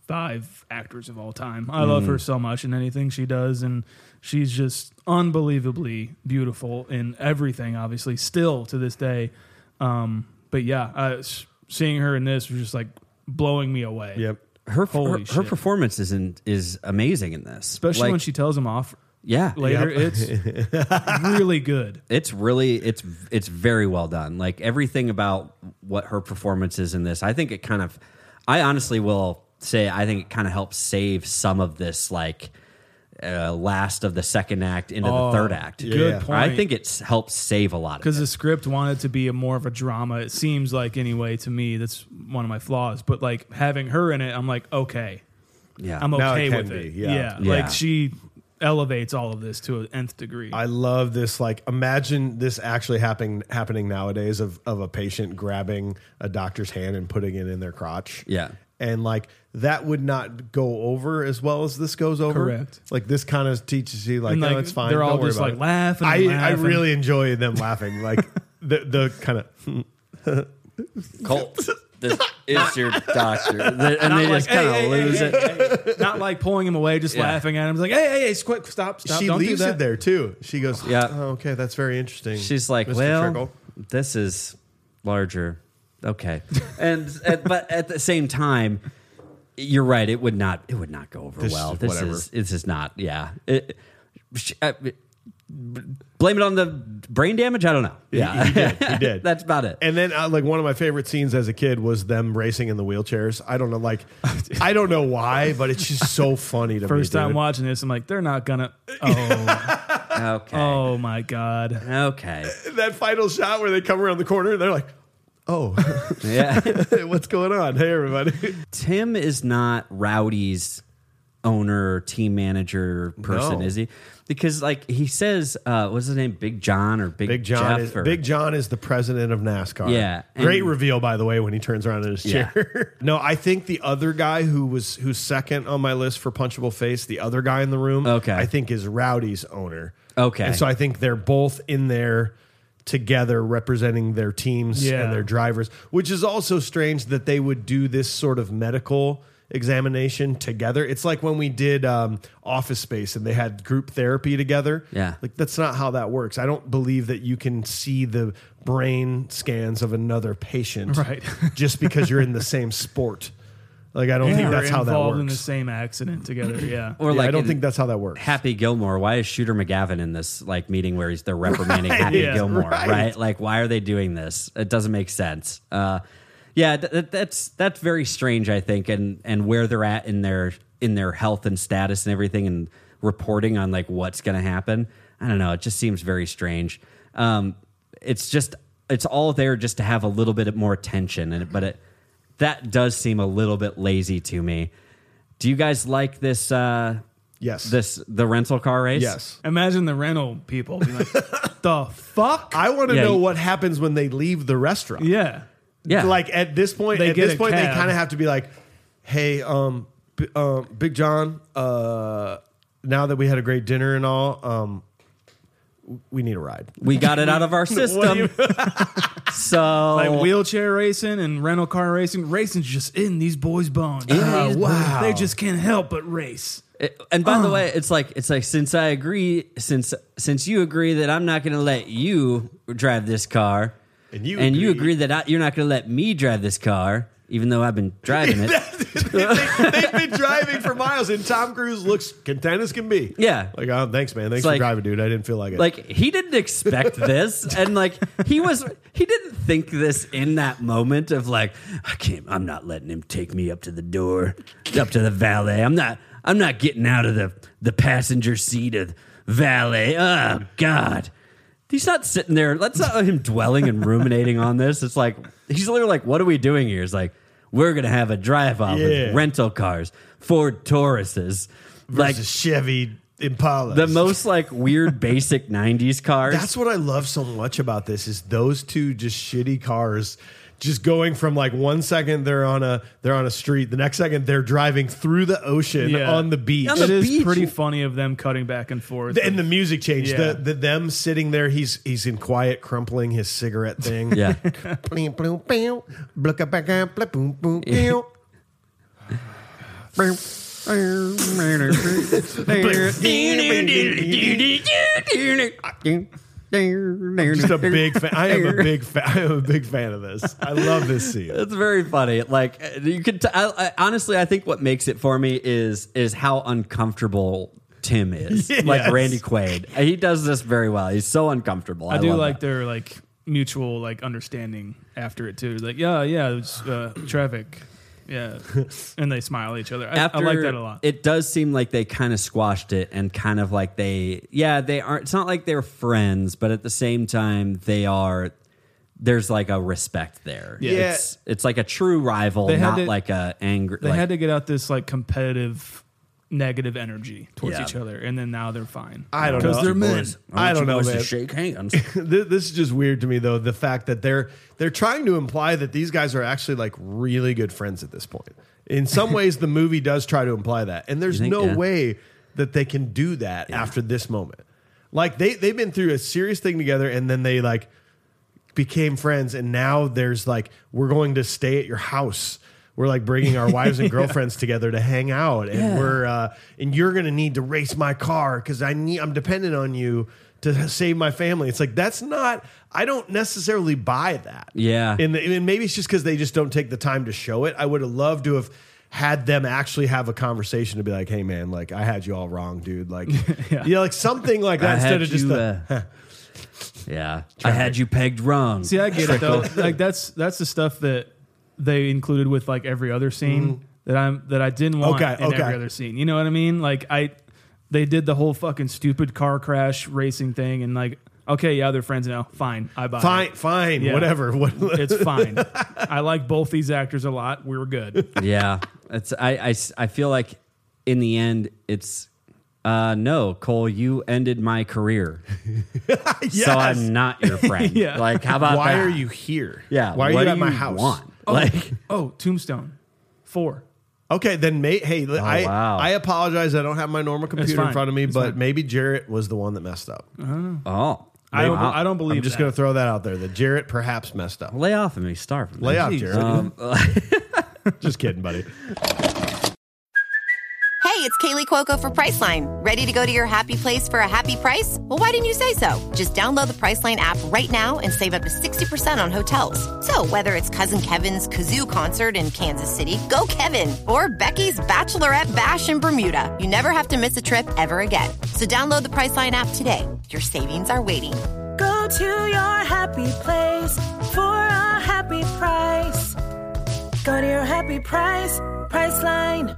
5 actors of all time. I love her so much in anything she does, and she's just unbelievably beautiful in everything, obviously, still to this day. But yeah, seeing her in this was just like blowing me away. Yep. Her shit. performance is amazing in this, Especially like, when she tells him off yeah later. It's really good. It's really it's very well done. Like everything about what her performance is in this, I think it kind of, I honestly will say, I think it kind of helps save some of this like last of the second act into the third act. Good point. I think it's helped save a lot of Because it. the script wanted to be more of a drama. It seems like, anyway, to me, that's one of my flaws. But like having her in it, I'm like, okay, Yeah, I'm Now it okay can with be, it. yeah. Yeah. Like she elevates all of this to an nth degree. I love this. Like, imagine this actually happening nowadays of a patient grabbing a doctor's hand and putting it in their crotch. Yeah. And like that would not go over as well as this goes over. Correct. Like this kind of teaches you like, And, like, no, it's fine. they're Don't all worry just, about like, it. laughing and I laughing. really enjoy them laughing. Like the kind of Colt, this is your doctor, and they like, just kind of hey, lose hey, it. Not like pulling him away, just Yeah. laughing at him. It's like, hey, quick, stop, she don't leaves do that. it there too. She goes, Yeah. oh, okay, that's very interesting. She's like, Mr. well, Trickle." this is larger. Okay. and but at the same time, you're right. It would not go over This well. is This whatever. is not. Yeah. Blame it on the brain damage. I don't know. Yeah, He did. That's about it. And then, like, one of my favorite scenes as a kid was them racing in the wheelchairs. I don't know, like, I don't know why, but it's just so funny to me. First time dude. watching this, I'm like, they're not gonna. Oh, Okay. oh my god. Okay. That final shot where they come around the corner, they're like, oh, Yeah. what's going on? Hey, everybody. Tim is not Rowdy's owner, team manager person, No. is he? Because like he says, what's his name? Big John or Big John is the president of NASCAR. Yeah, and- Great reveal, by the way, when he turns around in his Yeah. chair. No, I think the other guy who's second on my list for punchable face, the other guy in the room, Okay. I think is Rowdy's owner. Okay. And so I think they're both in there together representing their teams Yeah. and their drivers, which is also strange that they would do this sort of medical examination together. It's like when we did Office Space and they had group therapy together. Yeah. Like that's not how that works. I don't believe that you can see the brain scans of another patient Right. just because you're in the same sport. Like I don't think We're that's how that involved in the works. same accident together. Yeah. Or Yeah, like I don't in think that's how that works. Happy Gilmore. Why is Shooter McGavin in this like meeting where they're reprimanding Happy yeah, Gilmore? right. Right. Like why are they doing this? It doesn't make sense. Yeah, that's very strange. I think, and where they're at in their health and status and everything, and reporting on like what's going to happen. I don't know. It just seems very strange. It's all there just to have a little bit more attention, that does seem a little bit lazy to me. Do you guys like this? Yes. The rental car race? Yes. Imagine the rental people being like, the fuck? I want to Yeah, know you- what happens when they leave the restaurant. Yeah. Yeah. Like at this point, They get a they cab. kind of have to be like, "Hey, Big John, now that we had a great dinner and all, we need a ride." We got it out of our system. So Like wheelchair racing and rental car racing. Racing's just in these boys' bones. these wow. They just can't help but race. And by the way, it's like since you agree that I'm not going to let you drive this car, And you you agree- agree that you're not going to let me drive this car, even though I've been driving it. They've been driving for miles, and Tom Cruise looks content as can be. Yeah. Like, oh, thanks, man. Thanks It's for like- driving, dude. I didn't feel like it. Like he didn't expect this, and like he didn't think this in that moment of like I'm not letting him take me up to the door, up to the valet. I'm not getting out of the passenger seat of valet. Oh God. He's not sitting there. That's not him dwelling and ruminating on this. It's like he's literally like, "What are we doing here?" It's like we're gonna have a drive-off Yeah. with rental cars, Ford Tauruses, like versus Chevy Impala. the most like weird basic '90s cars. That's what I love so much about this is those two just shitty cars just going from like 1 second they're on a street, the next second they're driving through the ocean Yeah. on the beach. On the It is beach. pretty funny of them cutting back and forth. And the music changed. Yeah. The them sitting there, he's in quiet, crumpling his cigarette thing. yeah. Just a big fan. I am a big fan of this. I love this scene. It's very funny. Like you could honestly, I think what makes it for me is how uncomfortable Tim is. Yes. Like Randy Quaid. He does this very well. He's so uncomfortable. I do love like that. their like mutual like understanding after it too. Like it was traffic. Yeah, and they smile at each other. I like that a lot. It does seem like they kind of squashed it and kind of like they aren't. It's not like they're friends, but at the same time they are. There's like a respect there. Yeah. It's like a true rival, not like a anger. They had to get out this like competitive negative energy towards each other, and then now they're fine. I don't know. Because they're men. I don't know, man. To shake hands. This is just weird to me, though. The fact that they're trying to imply that these guys are actually like really good friends at this point. In some ways, the movie does try to imply that, and there's no way that they can do that after this moment. Like they've been through a serious thing together, and then they like became friends, and now there's like, we're going to stay at your house. We're like bringing our wives and girlfriends together to hang out, and we're and you're going to need to race my car because I'm dependent on you to save my family. It's like, that's not. I don't necessarily buy that. Yeah, and maybe it's just because they just don't take the time to show it. I would have loved to have had them actually have a conversation to be like, hey man, like I had you all wrong, dude. Like like something like that instead of just I had you pegged wrong. See, I get it though. Like that's the stuff that they included with like every other scene that I didn't want in every other scene. You know what I mean? Like they did the whole fucking stupid car crash racing thing, and like, okay, yeah, they're friends now. Fine, I buy it. Fine, Yeah. whatever. It's fine. I like both these actors a lot. We were good. Yeah, it's I feel like in the end it's no, Cole, you ended my career. Yes. So I'm not your friend. Yeah. Like, how about Why that? are you here? Yeah. Why are what you do at my house? Want? Tombstone 4. Okay, then wow. I apologize. I don't have my normal computer in fine. front of me, It's but fine. maybe Jarrett was the one that messed up. Oh, I don't believe I'm just that. going to throw that out there, that Jarrett perhaps messed up. lay off of me, starve. Lay off, Jeez. Jarrett. Just kidding, buddy. Hey, it's Kaylee Cuoco for Priceline. Ready to go to your happy place for a happy price? Well, why didn't you say so? Just download the Priceline app right now and save up to 60% on hotels. So whether it's Cousin Kevin's Kazoo Concert in Kansas City, go Kevin, or Becky's Bachelorette Bash in Bermuda, you never have to miss a trip ever again. So download the Priceline app today. Your savings are waiting. Go to your happy place for a happy price. Go to your happy price, Priceline.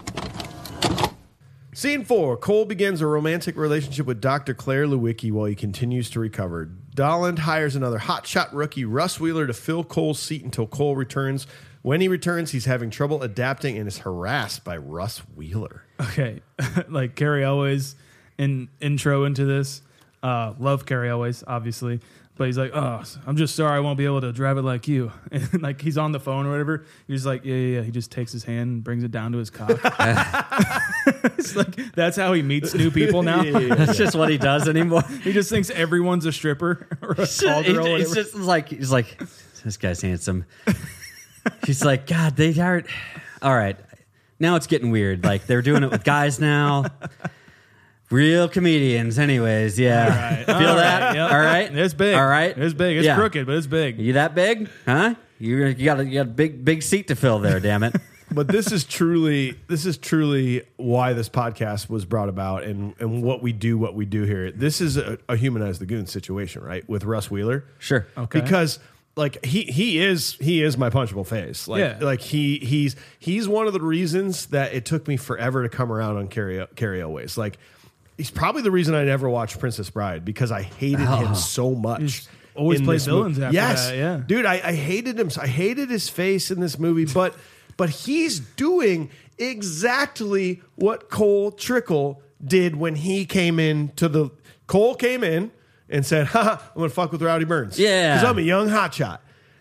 Scene 4. Cole begins a romantic relationship with Dr. Claire Lewicki while he continues to recover. Dolland hires another hotshot rookie, Russ Wheeler, to fill Cole's seat until Cole returns. When he returns, he's having trouble adapting and is harassed by Russ Wheeler. Okay, like Carrie Elways in intro into this. Love Carrie Elways, obviously. But he's like, oh, I'm just sorry I won't be able to drive it like you. And like he's on the phone or whatever. He's like, yeah. He just takes his hand and brings it down to his cock. It's like, that's how he meets new people now. That's just what he does anymore. He just thinks everyone's a stripper or a call girl. Or He's whatever. just like, this guy's handsome. He's like, God, they aren't. All right, now it's getting weird. Like they're doing it with guys now. Real comedians, anyways. Yeah, All right. Feel All that? right. Yep. All right, It's big. All right, It's big. It's Yeah. crooked, but it's big. You that big? Huh? You got a big seat to fill there. Damn it. But this is truly why this podcast was brought about, and what we do here. This is a Humanize the Goon situation, right? With Russ Wheeler. Sure. Okay. Because like he is my punchable face. Like Yeah. like he's one of the reasons that it took me forever to come around on Carrie Elways. Like he's probably the reason I never watched Princess Bride, because I hated him so much. He's always in played this villains movie. after Yes. that, yeah. Dude, I hated him. I hated his face in this movie, but he's doing exactly what Cole Trickle did when he came in to Cole came in and said, I'm going to fuck with Rowdy Burns. Yeah. Because I'm a young hotshot.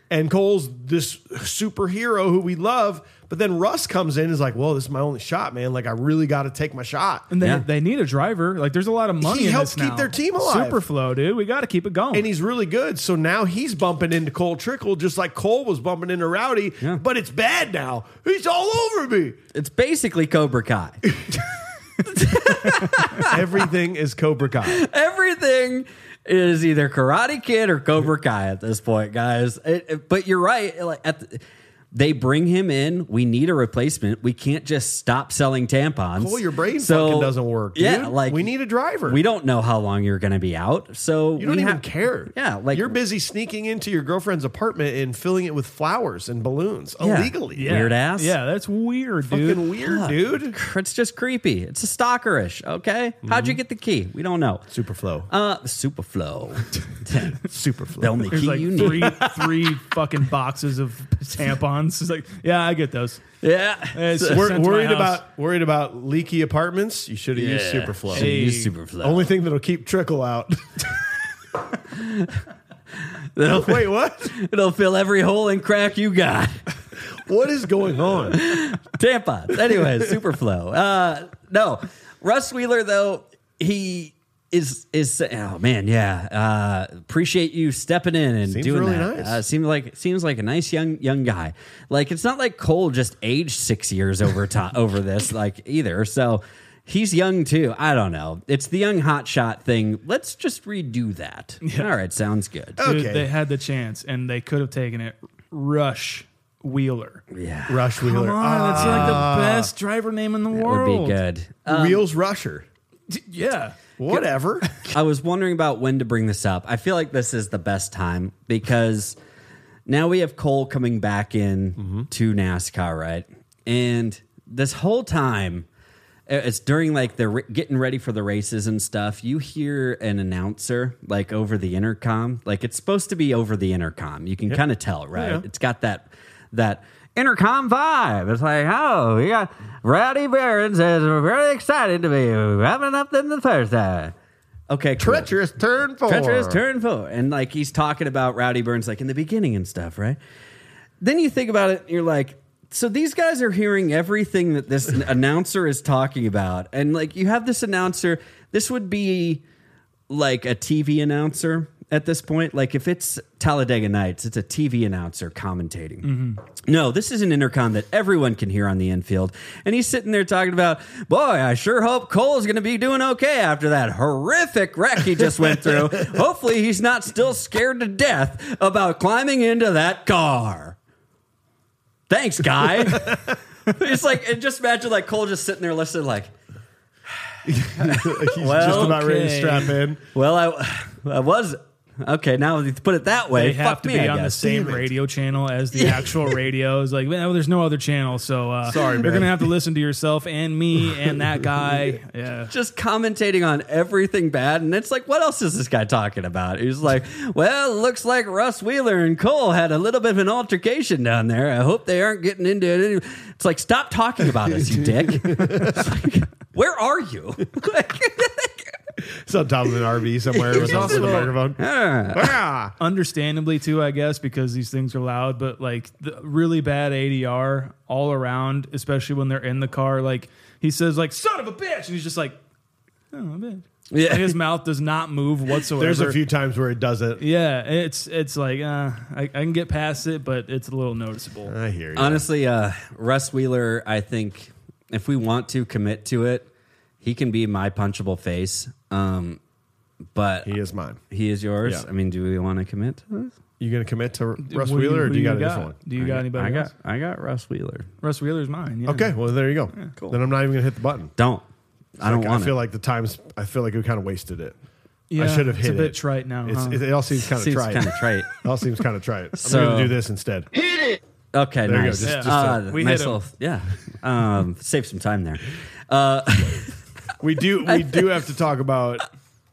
And Cole's this superhero who we love. But then Russ comes in and is like, well, this is my only shot, man. Like, I really got to take my shot. And they need a driver. Like, there's a lot of money in helps this now. keep their team alive. Superflow, dude. We got to keep it going. And he's really good. So now he's bumping into Cole Trickle just like Cole was bumping into Rowdy. Yeah. But it's bad now. He's all over me. It's basically Cobra Kai. Everything is Cobra Kai. Everything is either Karate Kid or Cobra Kai at this point, guys. But you're right. Like they bring him in. We need a replacement. We can't just stop selling tampons. Cole, your brain fucking doesn't work, dude. Yeah, like we need a driver. We don't know how long you're going to be out, so you don't even care. Yeah, like you're busy sneaking into your girlfriend's apartment and filling it with flowers and balloons illegally. Yeah. Weird ass. Yeah, that's weird, dude. Fucking weird, dude. It's just creepy. It's a stalkerish. Okay, how'd you get the key? We don't know. Superflow. Superflow. Superflow. The only There's key like you need. three fucking boxes of tampons. It's like, yeah, I get those. Yeah, It's We're sent to my house. worried about leaky apartments. You should have used Superflow. Should use Superflow. Only thing that'll keep trickle out. Wait, what? It'll fill every hole and crack you got. What is going on? Tampons. Anyways, Superflow. No, Russ Wheeler though, he is oh man, yeah. Appreciate you stepping in and Seems doing really that. nice. Seems like a nice young guy. Like it's not like Cole just aged 6 years over this like either. So he's young too. I don't know. It's the young hotshot thing. Let's just redo that. Yeah. All right, sounds good. Dude, Okay. they had the chance, and they could have taken it. Rush Wheeler. Yeah, Rush Wheeler. Come on, that's like the best driver name in the that world. would be good. Wheels Rusher. Yeah. Whatever. I was wondering about when to bring this up. I feel like this is the best time because now we have Cole coming back in to NASCAR, right? And this whole time, it's during like the getting ready for the races and stuff. You hear an announcer like over the intercom, like it's supposed to be over the intercom. You can kind of tell, right? Yeah. It's got that intercom vibe. It's like, oh, we got Rowdy Barron says we're very excited to be having up in the first time. Okay, cool. Treacherous turn 4. Treacherous turn 4. And like he's talking about Rowdy Burns like in the beginning and stuff, right? Then you think about it and you're like, so these guys are hearing everything that this announcer is talking about. And like you have this announcer, this would be like a TV announcer at this point. Like if it's Talladega Nights, it's a TV announcer commentating. No, this is an intercom that everyone can hear on the infield. And he's sitting there talking about, boy, I sure hope Cole's going to be doing okay after that horrific wreck he just went through. Hopefully he's not still scared to death about climbing into that car. Thanks, guy. It's like, and just imagine like Cole just sitting there listening like, He's just about ready to strap in. well, I was... Okay, now that you put it that way, They have fuck to me, be I on the guess. same radio channel as the actual radio. It's like, well, there's no other channel, so Sorry, you're man. going to have to listen to yourself and me and that guy. Yeah. Just commentating on everything bad, and it's like, what else is this guy talking about? He's like, well, it looks like Russ Wheeler and Cole had a little bit of an altercation down there. I hope they aren't getting into it. It's like, stop talking about us, you dick. It's like, where are you? It's on top of an RV somewhere with also the microphone. Ah. Understandably, too, I guess, because these things are loud, but like the really bad ADR all around, especially when they're in the car. Like he says, like, son of a bitch. And he's just like, oh, a bitch. Yeah. Like, his mouth does not move whatsoever. There's a few times where it doesn't. Yeah, it's like, I can get past it, but it's a little noticeable. I hear you. Honestly, Russ Wheeler, I think if we want to commit to it, he can be my punchable face. But He is mine. he is yours. Yeah. I mean, do we want to commit to this? You going to commit to Russ What Wheeler, or who do you got a different one? Do you got anybody else? I got Russ Wheeler. Russ Wheeler's mine. Yeah. Okay, well, there you go. cool. Then I'm not even going to hit the button. Don't. I don't want I feel it. like I feel like we kind of wasted it. Yeah, I should have it's hit a bit it. trite now. It's, huh? it all seems kind of Seems trite. kind of trite. It all seems kind of trite. I'm So- going to do this instead. Okay, There you go. nice. Just we nice hit 'em. little, save some time there. We do have to talk about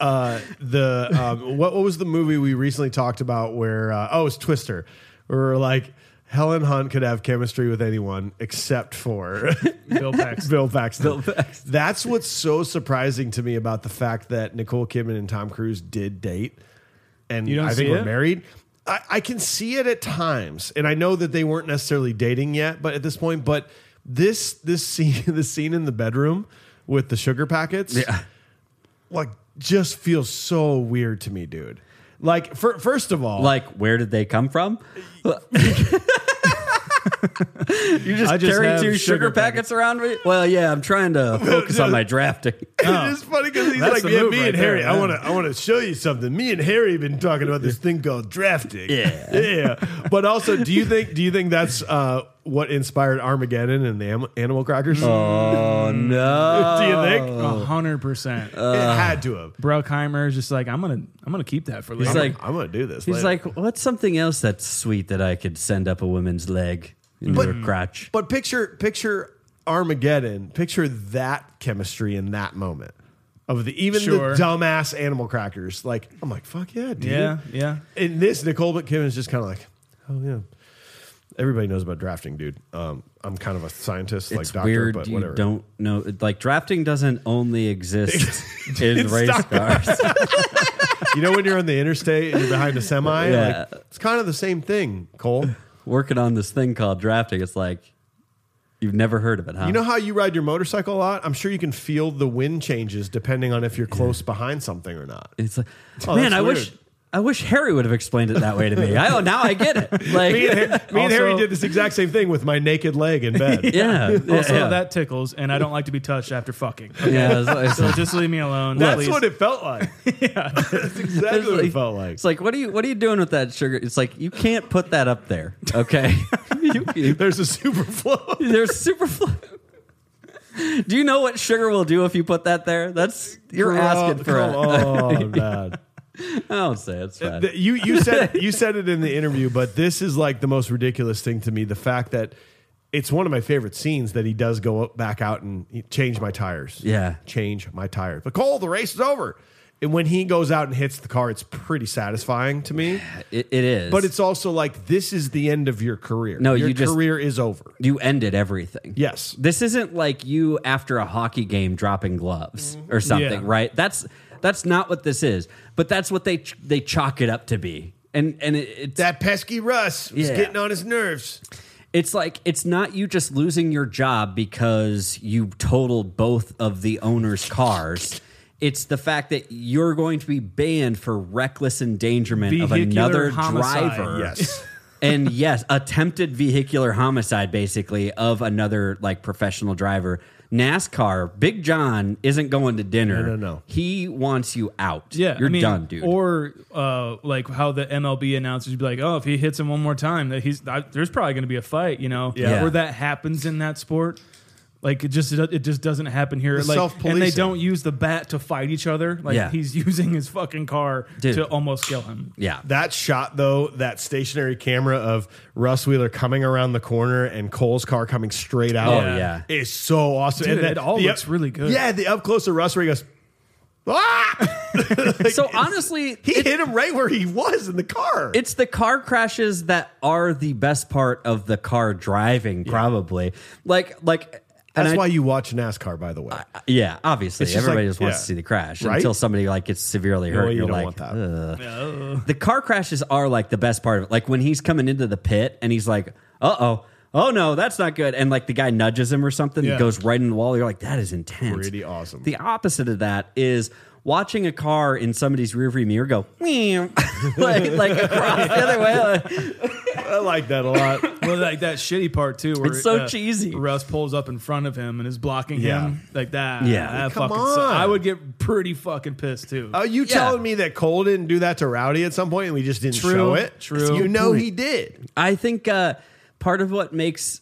what was the movie we recently talked about where it's Twister, where like Helen Hunt could have chemistry with anyone except for Bill Paxton. Bill Paxton. That's what's so surprising to me about the fact that Nicole Kidman and Tom Cruise did date, and You don't I think see we're it? married. I can see it at times, and I know that they weren't necessarily dating yet, but at this point, but this scene in the bedroom with the sugar packets, like just feels so weird to me, dude. Like, first of all, Like, where did they come from? You just carry have 2 sugar packets around me? Well, yeah, I'm trying to focus on my drafting. It's funny because he's That's like, the yeah, move me right and Harry, there, I want to show you something. Me and Harry have been talking about this thing called drafting. Yeah. But also, do you think that's what inspired Armageddon and the animal crackers? Oh, no. Do you think? 100%. It had to have. Bruckheimer is just like, I'm gonna keep that for later. He's like, I'm gonna do this. he's later. like, what's something else that's sweet that I could send up a woman's leg into her crotch? But picture Armageddon. Picture that chemistry in that moment of the dumbass animal crackers. Like, I'm like, fuck yeah, dude. yeah. In this, Nicole Kidman is just kind of like, oh yeah. Everybody knows about drafting, dude. I'm kind of a scientist, like It's doctor, weird but you whatever. don't know. Like, drafting doesn't only exist in race Stop. cars. You know when you're on the interstate and you're behind a semi? Yeah. Like, it's kind of the same thing, Cole. Working on this thing called drafting, it's like, you've never heard of it, huh? You know how you ride your motorcycle a lot? I'm sure you can feel the wind changes depending on if you're close behind something or not. It's like, Oh, man, that's I wish Harry would have explained it that way to me. Now I get it. Like, Me and Harry did this exact same thing with my naked leg in bed. Also, that tickles, and I don't like to be touched after fucking. Okay? Yeah, it's So just leave me alone. That's please. what it felt like. That's exactly what it felt like. It's like, what are you doing with that sugar? It's like, you can't put that up there. Okay. There's a super flow. There's super flow. Do you know what sugar will do if you put that there? You're asking for it. Oh, man. I don't say it's fine. You said it in the interview, but this is like the most ridiculous thing to me. The fact that it's one of my favorite scenes that he does go back out and change my tires. Yeah. Change my tires. But Cole, the race is over. And when he goes out and hits the car, it's pretty satisfying to me. It is. But it's also like, this is the end of your career. No, your you just- career is over. You ended everything. Yes. This isn't like you after a hockey game dropping gloves or something, Yeah. right? That's not what this is. But that's what they chalk it up to be. And it's That pesky Russ was Yeah. getting on his nerves. It's like, it's not you just losing your job because you totaled both of the owner's cars. It's the fact that you're going to be banned for reckless endangerment of Vehicular another homicide. driver. Yes. And yes, attempted vehicular homicide, basically, of another like professional driver. NASCAR, Big John isn't going to dinner. No. He wants you out. Yeah, You're done, dude. Or like how the MLB announcers would be like, oh, if he hits him one more time, that there's probably going to be a fight, you know? Yeah. Where that happens in that sport. Like it just doesn't happen here. The Like, self-policing. and they don't use the bat to fight each other. Like Yeah. he's using his fucking car Dude. to almost kill him. yeah. That shot, though, that stationary camera of Russ Wheeler coming around the corner and Cole's car coming straight out Oh, yeah. is so awesome. Dude, and it all looks really good. Yeah, the up close of Russ where he goes, ah! Like, So honestly, he hit him right where he was in the car. it's the car crashes that are the best part of the car driving, probably. Like, That's and why you watch NASCAR, by the way. yeah, obviously, It's just everybody like- just wants yeah. to see the crash Right? until somebody like gets severely hurt. you You're don't like, want that. "Ugh." The car crashes are like the best part of it. Like when he's coming into the pit and he's like, oh no, that's not good. And like the guy nudges him or something, Yeah. he goes right in the wall. You're like, that is intense. Pretty awesome. The opposite of that is watching a car in somebody's rearview mirror go, "Meow," like across the other way. I like that a lot. Well, like that shitty part too, where It's so cheesy. Russ pulls up in front of him and is blocking Yeah. him like that. Yeah. that Come fucking on. I would get pretty fucking pissed too. Are you telling me that Cole didn't do that to Rowdy at some point and we just didn't True, show it? true. You know he did. I think part of what makes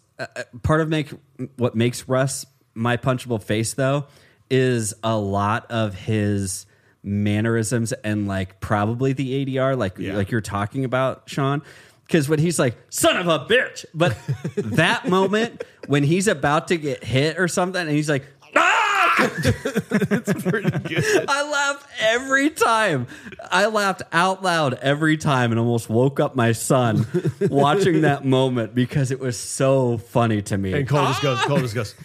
what makes Russ my punchable face though is a lot of his mannerisms and like probably the ADR like you're talking about, Sean. Because when he's like, son of a bitch, but that moment when he's about to get hit or something and he's like, ah! It's pretty good. I laugh every time. I laughed out loud every time and almost woke up my son watching that moment because it was so funny to me. And Cole just goes,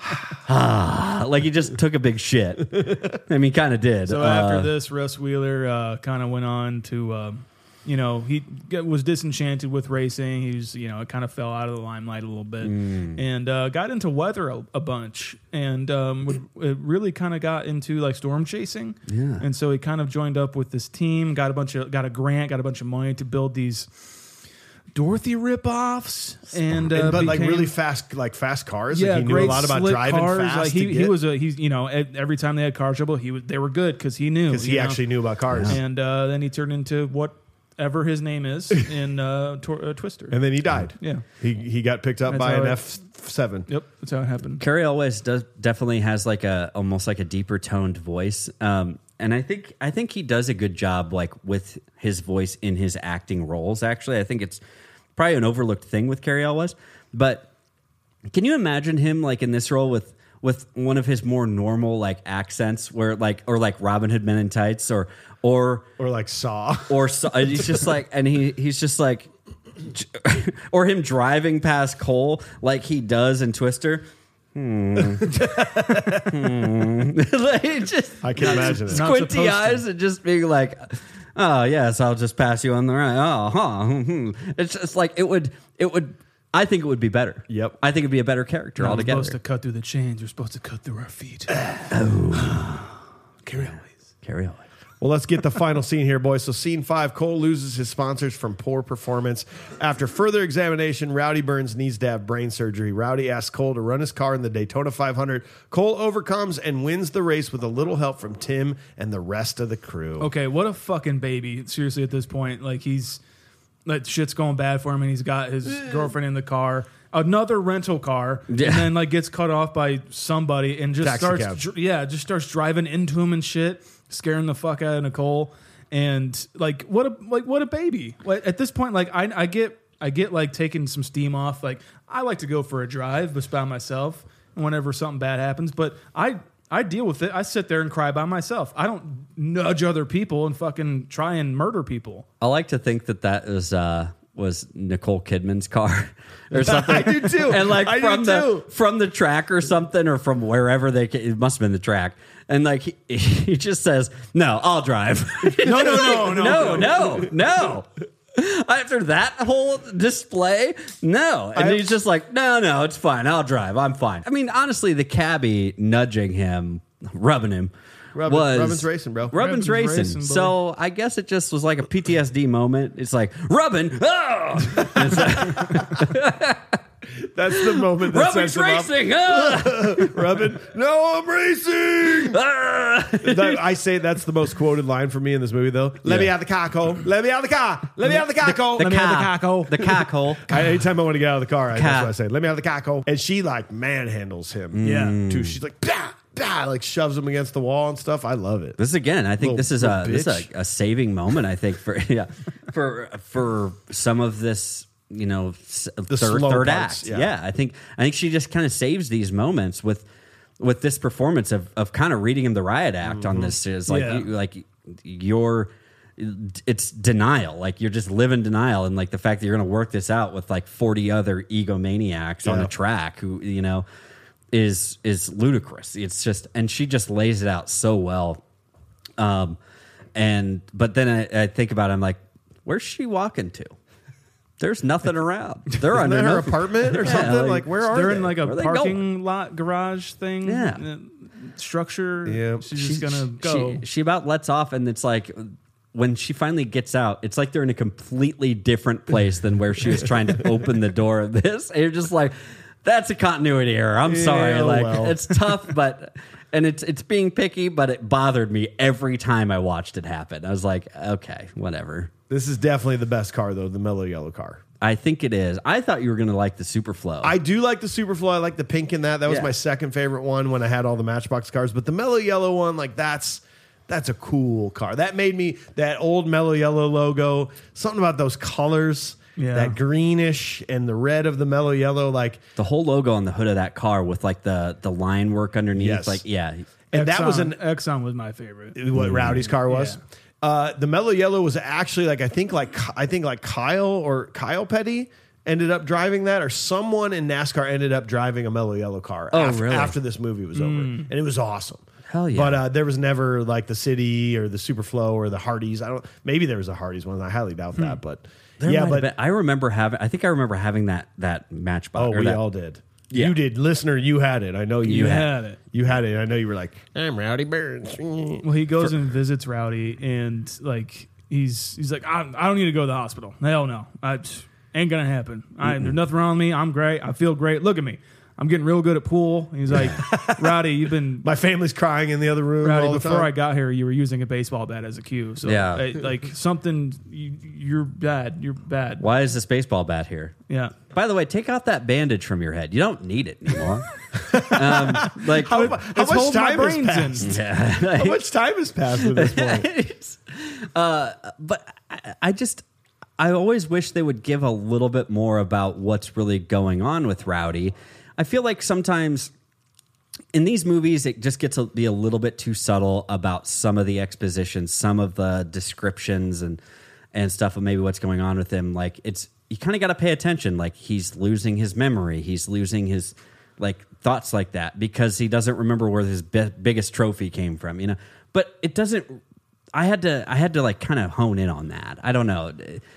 Like he just took a big shit. I mean, kind of did. So after this, Russ Wheeler kind of went on to he was disenchanted with racing. He was, it kind of fell out of the limelight a little bit, and got into weather a bunch, and it really kind of got into like storm chasing. Yeah. And so he kind of joined up with this team, got a grant, got a bunch of money to build these Dorothy ripoffs, but like really fast cars. Yeah, like he knew a lot about driving cars. fast. Like he's every time they had car trouble, they were good because he knew, actually knew about cars. And then he turned into whatever his name is in Twister, and then he died. Yeah, he got picked up by an F7. Yep, that's how it happened. Carrie Elwes definitely has like almost like a deeper toned voice. And I think he does a good job like with his voice in his acting roles. Actually, I think it's probably an overlooked thing with Carrie Elwes. But can you imagine him like in this role with one of his more normal like accents, where like Robin Hood Men in Tights or like Saw or Saw? He's just like, and he's just like, or him driving past Cole like he does in Twister. Like just, I can imagine it. Squinty eyes and just being like, "Oh yes, I'll just pass you on the right." Oh, huh. It's just like it would. I think it would be better. Yep. I think it'd be a better character You're altogether. supposed to cut through the chains. You're supposed to cut through our feet. Carrie Elwes. Carrie Elwes. Well, let's get the final scene here, boys. So scene 5, Cole loses his sponsors from poor performance. After further examination, Rowdy Burns needs to have brain surgery. Rowdy asks Cole to run his car in the Daytona 500. Cole overcomes and wins the race with a little help from Tim and the rest of the crew. Okay, what a fucking baby. Seriously, at this point, like shit's going bad for him, and he's got his girlfriend in the car. Another rental car, and then like gets cut off by somebody, and just starts driving into him and shit, scaring the fuck out of Nicole. And like what a baby. Like, at this point, like I get like taking some steam off. Like I like to go for a drive, but by myself, whenever something bad happens. But I deal with it. I sit there and cry by myself. I don't nudge other people and fucking try and murder people. I like to think that was Nicole Kidman's car or something. I do too. And like from from the track or something, or from wherever it must have been the track. And like he just says, "No, I'll drive." No. After that whole display, no. And he's just like, no, it's fine. I'll drive. I'm fine. I mean, honestly, the cabbie nudging him, rubbing him, Rubbin's racing, bro. Rubbin's racing. So I guess it just was like a PTSD moment. It's like, Rubbin, That's the moment that Rubbin's racing. Rubbin, no, I'm racing. I say that's the most quoted line for me in this movie, though. Let me out of the car, Cole. Let me out of the car. Let me out of the car, Cole. Let me out of the car, Cole. The car, Cole. Anytime I want to get out of the car, that's what I say. Let me out of the car, Cole. And she like manhandles him. Yeah. Too. She's like, bah, bah, like shoves him against the wall and stuff. I love it. This again, I think this is a saving moment. I think for some of this, third act. Yeah, I think she just kind of saves these moments with this performance of kind of reading him the riot act on this. Is like it's denial. Like you're just living denial, and like the fact that you're going to work this out with like 40 other egomaniacs on a track who is ludicrous. It's just, and she just lays it out so well. But then I think about it, I'm like, where's she walking to? There's nothing around. They're Isn't under that her apartment or something. Like where are they're they? in like a Where are they parking lot garage thing. Yeah. Structure. Yeah. She's just gonna go. She about lets off, and it's like when she finally gets out, it's like they're in a completely different place than where she was trying to open the door of this. And you're just like, that's a continuity error. I'm sorry. It's tough, but and it's being picky, but it bothered me every time I watched it happen. I was like, okay, whatever. This is definitely the best car, though, the mellow yellow car. I think it is. I thought you were going to like the Superflow. I do like the Superflow. I like the pink in that. That was my second favorite one when I had all the Matchbox cars. But the mellow yellow one, like that's a cool car. That made me, that old mellow yellow logo, something about those colors, that greenish and the red of the mellow yellow. Like the whole logo on the hood of that car with like the line work underneath. Yes. Like, yeah. And Exxon, that was Exxon was my favorite. What Rowdy's car was. Yeah. The mellow yellow was actually like I think Kyle Petty ended up driving that, or someone in NASCAR ended up driving a Mellow Yellow car really? after this movie was over. And it was awesome. Hell yeah. But there was never like the City or the Superflow or the Hardys. Maybe there was a Hardys one. I highly doubt that. But I remember having that Matchbox. Oh, we all did. Yeah. You did. Listener, you had it. I know you had it. You had it. I know you were like, I'm Rowdy Burns. Well, he goes and visits Rowdy, and like he's like, I don't need to go to the hospital. Hell no. Ain't gonna happen. There's nothing wrong with me. I'm great. I feel great. Look at me. I'm getting real good at pool. And he's like, Rowdy, you've been... My family's crying in the other room Rowdy, all the before time. I got here, you were using a baseball bat as a cue. So, like, something... You're bad. You're bad. Why is this baseball bat here? Yeah. By the way, take out that bandage from your head. You don't need it anymore. How much time has passed? Yeah. How much time has passed at this point? But I always wish they would give a little bit more about what's really going on with Rowdy. I feel like sometimes in these movies, it just gets to be a little bit too subtle about some of the expositions, some of the descriptions and stuff of maybe what's going on with him. Like you kind of got to pay attention. Like he's losing his memory. He's losing his like thoughts like that because he doesn't remember where his biggest trophy came from, you know, but it doesn't, I had to like kind of hone in on that. I don't know.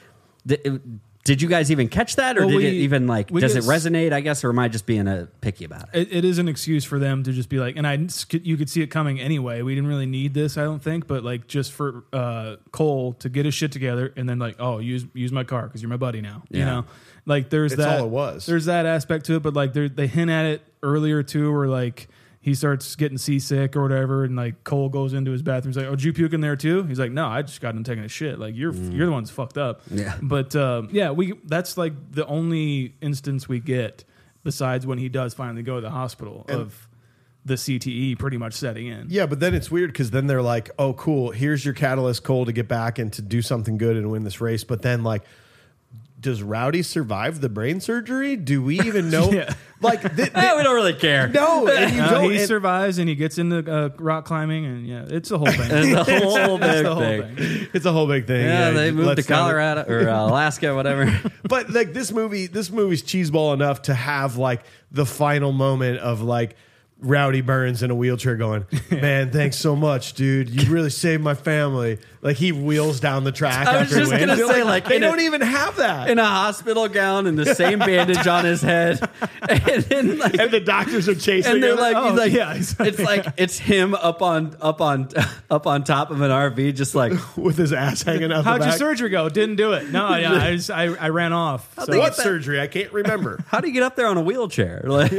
Did you guys even catch that, or did it even like? Does it resonate? I guess, or am I just being picky about it? It is an excuse for them to just be like, and you could see it coming anyway. We didn't really need this, I don't think, but like just for Cole to get his shit together and then like, oh, use my car because you're my buddy now. Yeah. You know, like there's That's that. all it was. There's that aspect to it, but like they hint at it earlier too, where like he starts getting seasick or whatever, and like Cole goes into his bathroom. He's like, "Oh, did you puke in there too?" He's like, "No, I just got done taking a shit. Like you're the one that's fucked up." Yeah. But that's like the only instance we get besides when he does finally go to the hospital of the CTE pretty much setting in. Yeah, but then it's weird because then they're like, "Oh, cool. Here's your catalyst, Cole, to get back and to do something good and win this race." But then like, does Rowdy survive the brain surgery? Do we even know? Yeah. Like, we don't really care. No, and you don't. He survives and he gets into rock climbing, and yeah, it's the whole thing. It's a whole big thing. It's a whole big thing. Yeah, they moved to Colorado or Alaska, whatever. But like this movie's cheeseball enough to have like the final moment of like Rowdy Burns in a wheelchair going, "Man, thanks so much, dude. You really saved my family." Like he wheels down the track. I was just gonna say, like they don't even have that in a hospital gown and the same bandage on his head, and then like, and the doctors are chasing and they're him. like, Oh, he's like, yeah, it's like it's him up on top of an RV, just like with his ass hanging out. How'd the your back. surgery go? Didn't do it. No, yeah, I ran off. So. What surgery? I can't remember. How do you get up there on a wheelchair? Like,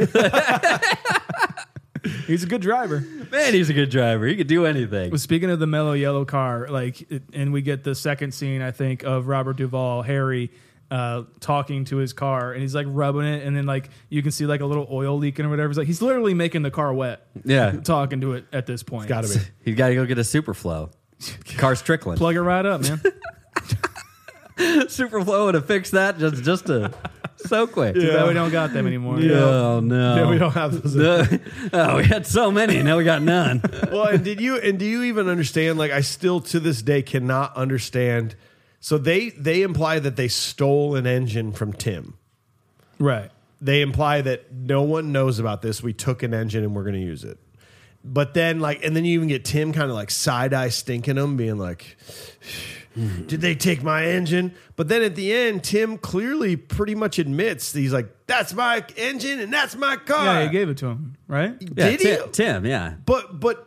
he's a good driver. man, he's a good driver. He could do anything. Well, speaking of the mellow yellow car, and we get the second scene, I think, of Robert Duvall, Harry, talking to his car, and he's like rubbing it, and then like you can see like a little oil leaking or whatever. It's like he's literally making the car wet. Yeah, talking to it at this point. Got to be. He's got to go get a Superflow. Car's trickling. Plug it right up, man. Superflow would have fixed that just so quick. Too bad we don't got them anymore. Oh no. Yeah, we don't have those. No. Oh, we had so many, now we got none. Well, and do you even understand? Like, I still to this day cannot understand. So they imply that they stole an engine from Tim. Right. They imply that no one knows about this. We took an engine and we're going to use it. But then, like, and then you even get Tim kind of like side eye stinking him, being like, "Did they take my engine?" But then at the end, Tim clearly pretty much admits he's like, "That's my engine and that's my car." Yeah, he gave it to him, right? Did he? Tim, yeah. But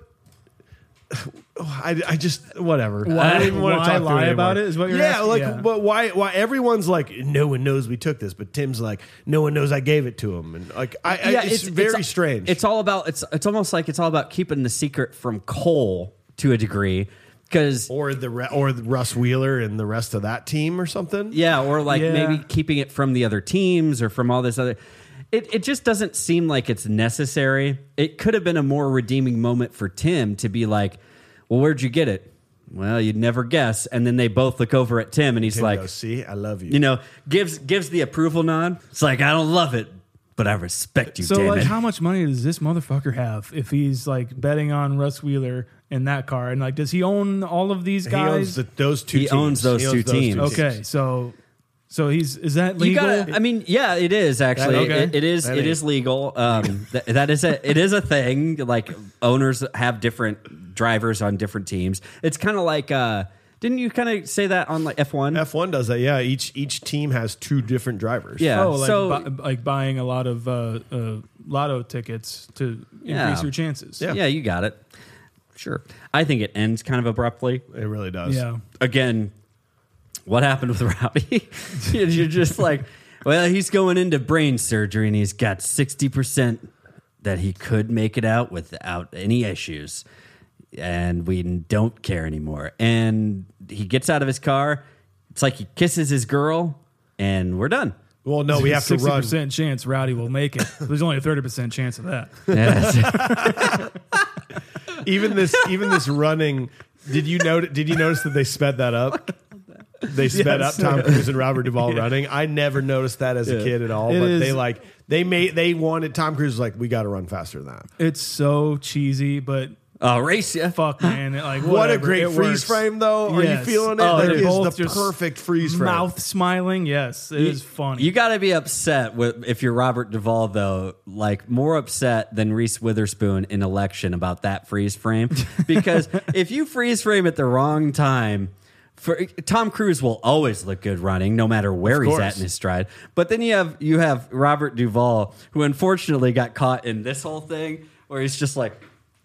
I just whatever. Why- I don't even want why to talk lie through it about anymore. it is what you're yeah, asking? like, Yeah. but why everyone's like, no one knows we took this, but Tim's like, no one knows I gave it to him, and like, it's very strange. It's all about it's almost like it's all about keeping the secret from Cole to a degree, because or the Russ Wheeler and the rest of that team or something. yeah, or like Yeah. maybe keeping it from the other teams or from all this other. It just doesn't seem like it's necessary. It could have been a more redeeming moment for Tim to be like, "Well, where'd you get it?" "Well, you'd never guess." And then they both look over at Tim, and he's Tim like, goes, "See, I love you." you know, gives the approval nod. It's like, "I don't love it, but I respect you, So, damn like, it." how much money does this motherfucker have if he's like betting on Russ Wheeler in that car? And like, does he own all of these he guys? owns those two. He teams. owns those two teams. Okay, so So is that legal? You gotta, I mean, yeah, it is actually. Okay. It is legal. That is a thing. Like owners have different drivers on different teams. It's kind of like. Didn't you kind of say that on like F1? F1 does that, yeah. Each team has 2 different drivers. Yeah. Oh, like, so like buying a lot of lotto tickets to increase your chances. Yeah, you got it. Sure. I think it ends kind of abruptly. It really does. Yeah. Again, what happened with Rowdy? You're just like, well, he's going into brain surgery and he's got 60% that he could make it out without any issues. And we don't care anymore. And he gets out of his car. It's like he kisses his girl, and we're done. Well, no, we have to run. 60% chance Rowdy will make it. There's only a 30% chance of that. Yes. Even this running. Did you notice that they sped that up? They sped up Tom Cruise and Robert Duvall running. I never noticed that as a kid at all. But they wanted Tom Cruise like, we got to run faster than that. It's so cheesy, but. Race ya. Fuck, man. Like, what a great freeze frame, though. Are you feeling it? Oh, That they're is both the just perfect freeze frame. Mouth smiling. Yes, it is funny. You got to be upset if you're Robert Duvall, though, like more upset than Reese Witherspoon in Election about that freeze frame. Because if you freeze frame at the wrong time, Tom Cruise will always look good running, no matter where he's at in his stride. But then you have Robert Duvall, who unfortunately got caught in this whole thing, where he's just like.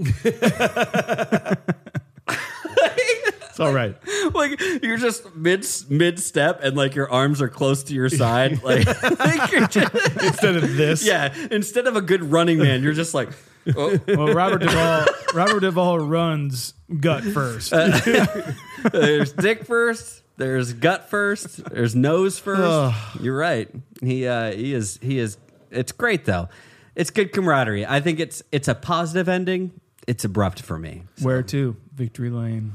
It's all right. Like you're just mid step and like your arms are close to your side, like you're just, Instead of this, yeah. Instead of a good running man, you're just like. Oh. Well, Robert Duvall runs gut first. There's dick first. There's gut first. There's nose first. You're right. He is. It's great though. It's good camaraderie. I think it's a positive ending. It's abrupt for me. So. Where to? Victory Lane.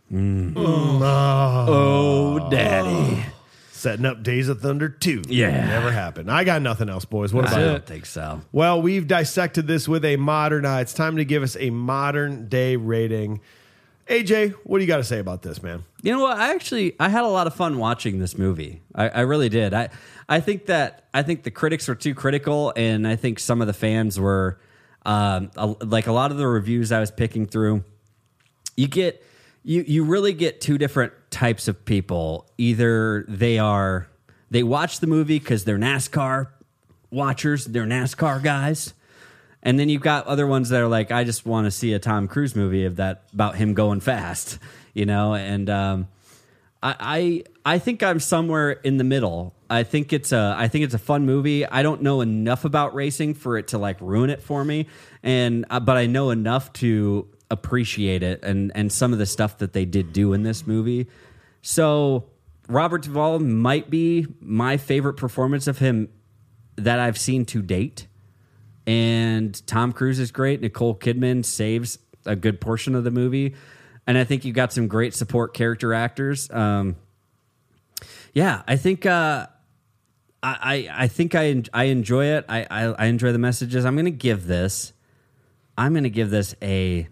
Oh, daddy. Setting up Days of Thunder 2. Yeah. Never happened. I got nothing else, boys. What about I you? don't think so. Well, we've dissected this with a modern eye. It's time to give us a modern day rating. AJ, what do you got to say about this, man? You know what? I had a lot of fun watching this movie. I really did. I think the critics were too critical, and I think some of the fans were like a lot of the reviews I was picking through. You really get 2 different types of people. Either they watch the movie because they're NASCAR watchers, they're NASCAR guys. And then you've got other ones that are like, I just want to see a Tom Cruise movie about him going fast, And I think I'm somewhere in the middle. I think it's a fun movie. I don't know enough about racing for it to like ruin it for me, but I know enough to appreciate it and some of the stuff that they did do in this movie. So Robert Duvall might be my favorite performance of him that I've seen to date. And Tom Cruise is great. Nicole Kidman saves a good portion of the movie. And I think you got some great support character actors. I think I enjoy it. I enjoy the messages. I'm going to give this a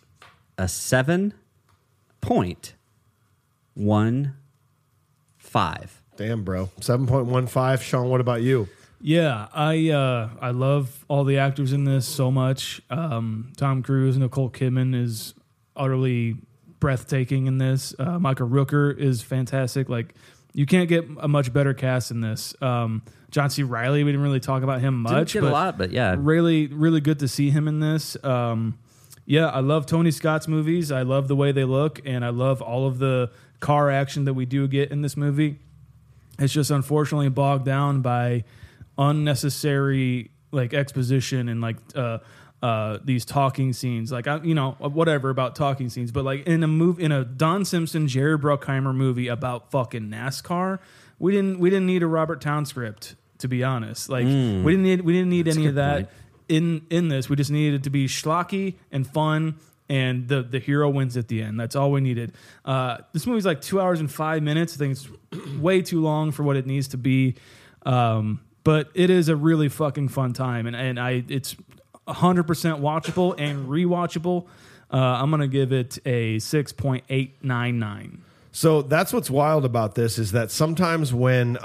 7.15. Damn, bro. 7.15. Sean, what about you? Yeah, I love all the actors in this so much. Tom Cruise, Nicole Kidman is utterly breathtaking in this. Michael Rooker is fantastic. Like, you can't get a much better cast in this. John C. Reilly, we didn't really talk about him much. Didn't get a lot, but yeah. Really, really good to see him in this. I love Tony Scott's movies. I love the way they look, and I love all of the car action that we do get in this movie. It's just unfortunately bogged down by unnecessary like exposition and like these talking scenes, like whatever about talking scenes, but like in a Don Simpson, Jerry Bruckheimer movie about fucking NASCAR, we didn't need a Robert Towne script, to be honest. Like we didn't need any of that in this. We just needed it to be schlocky and fun, and the hero wins at the end. That's all we needed. This movie's like 2 hours and 5 minutes. I think it's way too long for what it needs to be. But it is a really fucking fun time, and it's 100% watchable and rewatchable. I'm gonna give it a 6.899. So that's what's wild about this is that sometimes when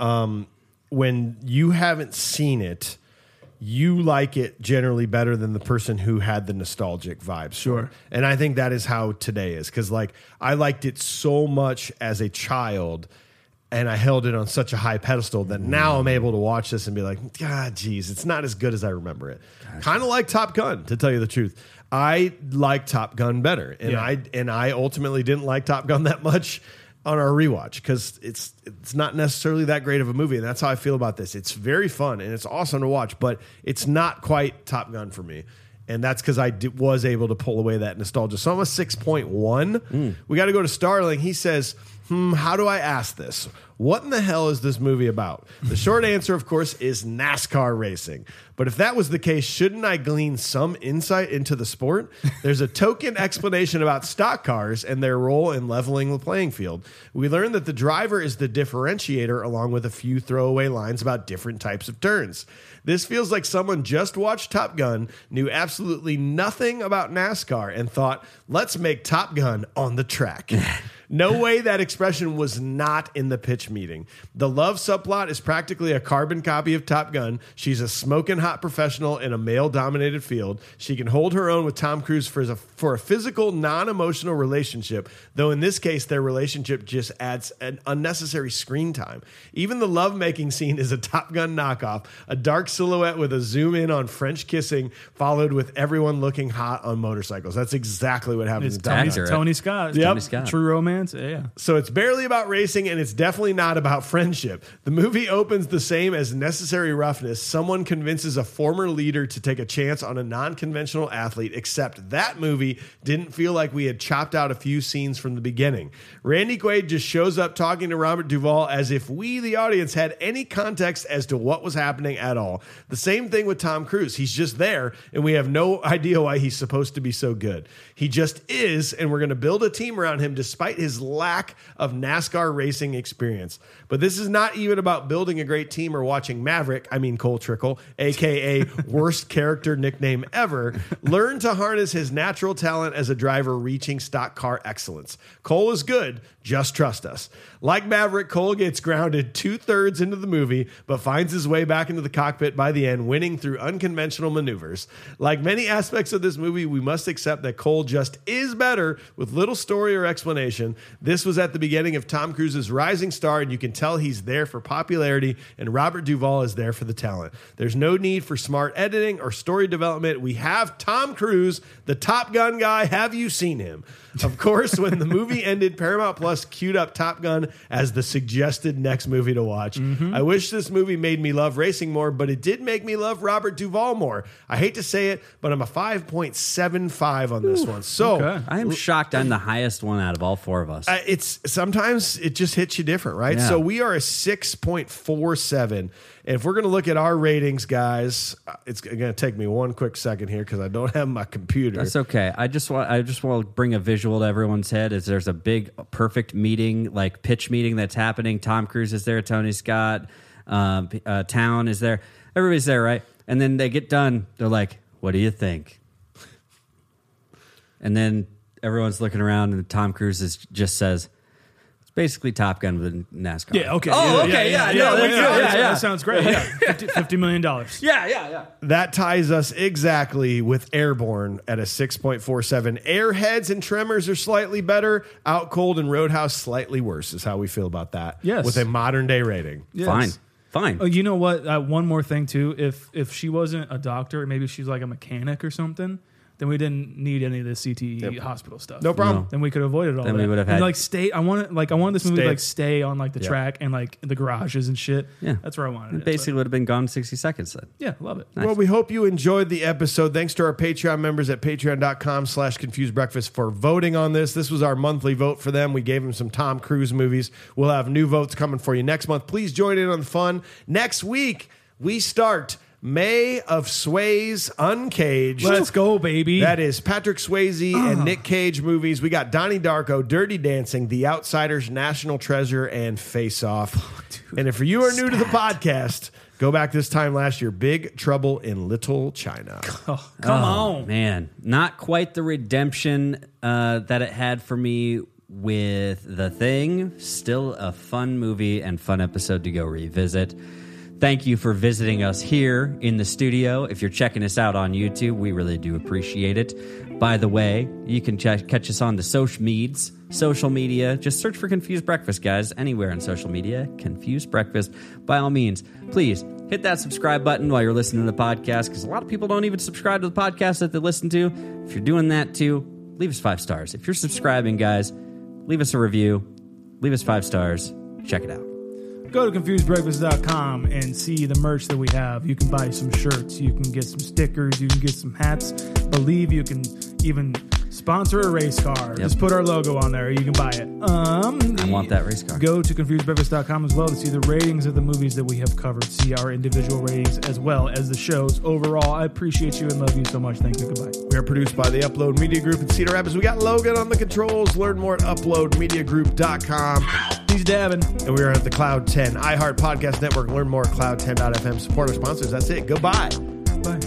you haven't seen it, you like it generally better than the person who had the nostalgic vibes. Sure. And I think that is how today is. Because like I liked it so much as a child and I held it on such a high pedestal that now I'm able to watch this and be like, God, geez, it's not as good as I remember it. Kind of like Top Gun, to tell you the truth. I like Top Gun better. And I ultimately didn't like Top Gun that much on our rewatch because it's not necessarily that great of a movie, and that's how I feel about this. It's very fun and it's awesome to watch, but it's not quite Top Gun for me, and that's because I was able to pull away that nostalgia. So I'm a 6.1. We got to go to Starling. He says, how do I ask this? What in the hell is this movie about? The short answer, of course, is NASCAR racing. But if that was the case, shouldn't I glean some insight into the sport? There's a token explanation about stock cars and their role in leveling the playing field. We learn that the driver is the differentiator, along with a few throwaway lines about different types of turns. This feels like someone just watched Top Gun, knew absolutely nothing about NASCAR, and thought, let's make Top Gun on the track. No way that expression was not in the pitch meeting. The love subplot is practically a carbon copy of Top Gun. She's a smoking hot professional in a male-dominated field. She can hold her own with Tom Cruise for a physical, non-emotional relationship, though in this case, their relationship just adds an unnecessary screen time. Even the lovemaking scene is a Top Gun knockoff, a dark silhouette with a zoom in on French kissing, followed with everyone looking hot on motorcycles. That's exactly what happens in Top Gun. Tony Scott. Yep. Tony Scott. True romance. Yeah. So it's barely about racing, and it's definitely not about friendship. The movie opens the same as Necessary Roughness. Someone convinces a former leader to take a chance on a non-conventional athlete, except that movie didn't feel like we had chopped out a few scenes from the beginning. Randy Quaid just shows up talking to Robert Duvall as if we, the audience, had any context as to what was happening at all. The same thing with Tom Cruise. He's just there, and we have no idea why he's supposed to be so good. He just is, and we're going to build a team around him despite his lack of NASCAR racing experience. But this is not even about building a great team or watching Maverick, Cole Trickle, a.k.a. worst character nickname ever, learn to harness his natural talent as a driver reaching stock car excellence. Cole is good. Just trust us. Like Maverick, Cole gets grounded 2/3 into the movie, but finds his way back into the cockpit by the end, winning through unconventional maneuvers. Like many aspects of this movie, we must accept that Cole just is better with little story or explanation. This was at the beginning of Tom Cruise's rising star, and you can tell he's there for popularity, and Robert Duvall is there for the talent. There's no need for smart editing or story development. We have Tom Cruise, the Top Gun guy. Have you seen him? Of course, when the movie ended, Paramount Plus queued up Top Gun as the suggested next movie to watch. I wish this movie made me love racing more, but it did make me love Robert Duvall more. I hate to say it, but I'm a 5.75 on this one. So I am shocked I'm the highest one out of all four of us. It's sometimes it just hits you different, right? Yeah. So we are a 6.47. And if we're going to look at our ratings, guys, it's going to take me one quick second here because I don't have my computer. That's okay. I just want to bring a visual to everyone's head. Is there's a big perfect meeting, like pitch meeting that's happening. Tom Cruise is there, Tony Scott, Town is there. Everybody's there, right? And then they get done. They're like, "What do you think?" And then everyone's looking around, and Tom Cruise just says, basically Top Gun with NASCAR. Yeah, okay. Oh, okay, yeah. That sounds great. Yeah. $50 million. Yeah. That ties us exactly with Airborne at a 6.47. Airheads and Tremors are slightly better. Out Cold and Roadhouse slightly worse is how we feel about that. Yes. With a modern day rating. Yes. Fine. Oh, you know what? One more thing, too. If she wasn't a doctor, maybe she's like a mechanic or something, then we didn't need any of the CTE hospital stuff. No problem. Then we could avoid it all. Then we would have had I wanted this movie to stay on like the track and like the garages and shit. Yeah, that's where I wanted it. Basically, would have been gone in 60 seconds then. Yeah, love it. Nice. Well, we hope you enjoyed the episode. Thanks to our Patreon members at patreon.com/confusedbreakfast for voting on this. This was our monthly vote for them. We gave them some Tom Cruise movies. We'll have new votes coming for you next month. Please join in on the fun. Next week, we start May of Swayze Uncaged. Let's go, baby. That is Patrick Swayze and Nick Cage movies. We got Donnie Darko, Dirty Dancing, The Outsiders, National Treasure, and Face Off. And if you are new to the podcast, go back this time last year, Big Trouble in Little China. Come on. Man, not quite the redemption that it had for me with The Thing. Still a fun movie and fun episode to go revisit. Thank you for visiting us here in the studio. If you're checking us out on YouTube, we really do appreciate it. By the way, you can catch us on the social media. Just search for Confused Breakfast, guys. Anywhere on social media, Confused Breakfast. By all means, please hit that subscribe button while you're listening to the podcast, because a lot of people don't even subscribe to the podcast that they listen to. If you're doing that too, leave us 5 stars. If you're subscribing, guys, leave us a review. Leave us 5 stars. Check it out. Go to confusedbreakfast.com and see the merch that we have. You can buy some shirts. You can get some stickers. You can get some hats. Believe you can even sponsor a race car. Yep. Just put our logo on there. You can buy it. I want that race car. Go to confusedbreakfast.com as well to see the ratings of the movies that we have covered. See our individual ratings as well as the shows. Overall, I appreciate you and love you so much. Thank you. Goodbye. We are produced by the Upload Media Group in Cedar Rapids. We got Logan on the controls. Learn more at uploadmediagroup.com. He's dabbing. And we are at the Cloud 10 iHeart Podcast Network. Learn more at cloud10.fm. Support our sponsors. That's it. Goodbye. Bye.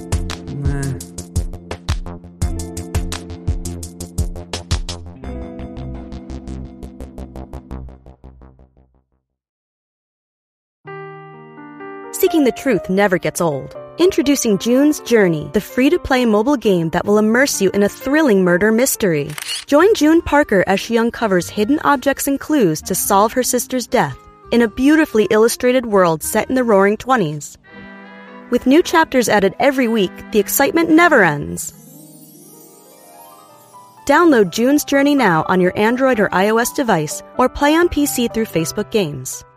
Seeking the truth never gets old. Introducing June's Journey, the free-to-play mobile game that will immerse you in a thrilling murder mystery. Join June Parker as she uncovers hidden objects and clues to solve her sister's death in a beautifully illustrated world set in the Roaring 20s. With new chapters added every week, the excitement never ends. Download June's Journey now on your Android or iOS device, or play on PC through Facebook Games.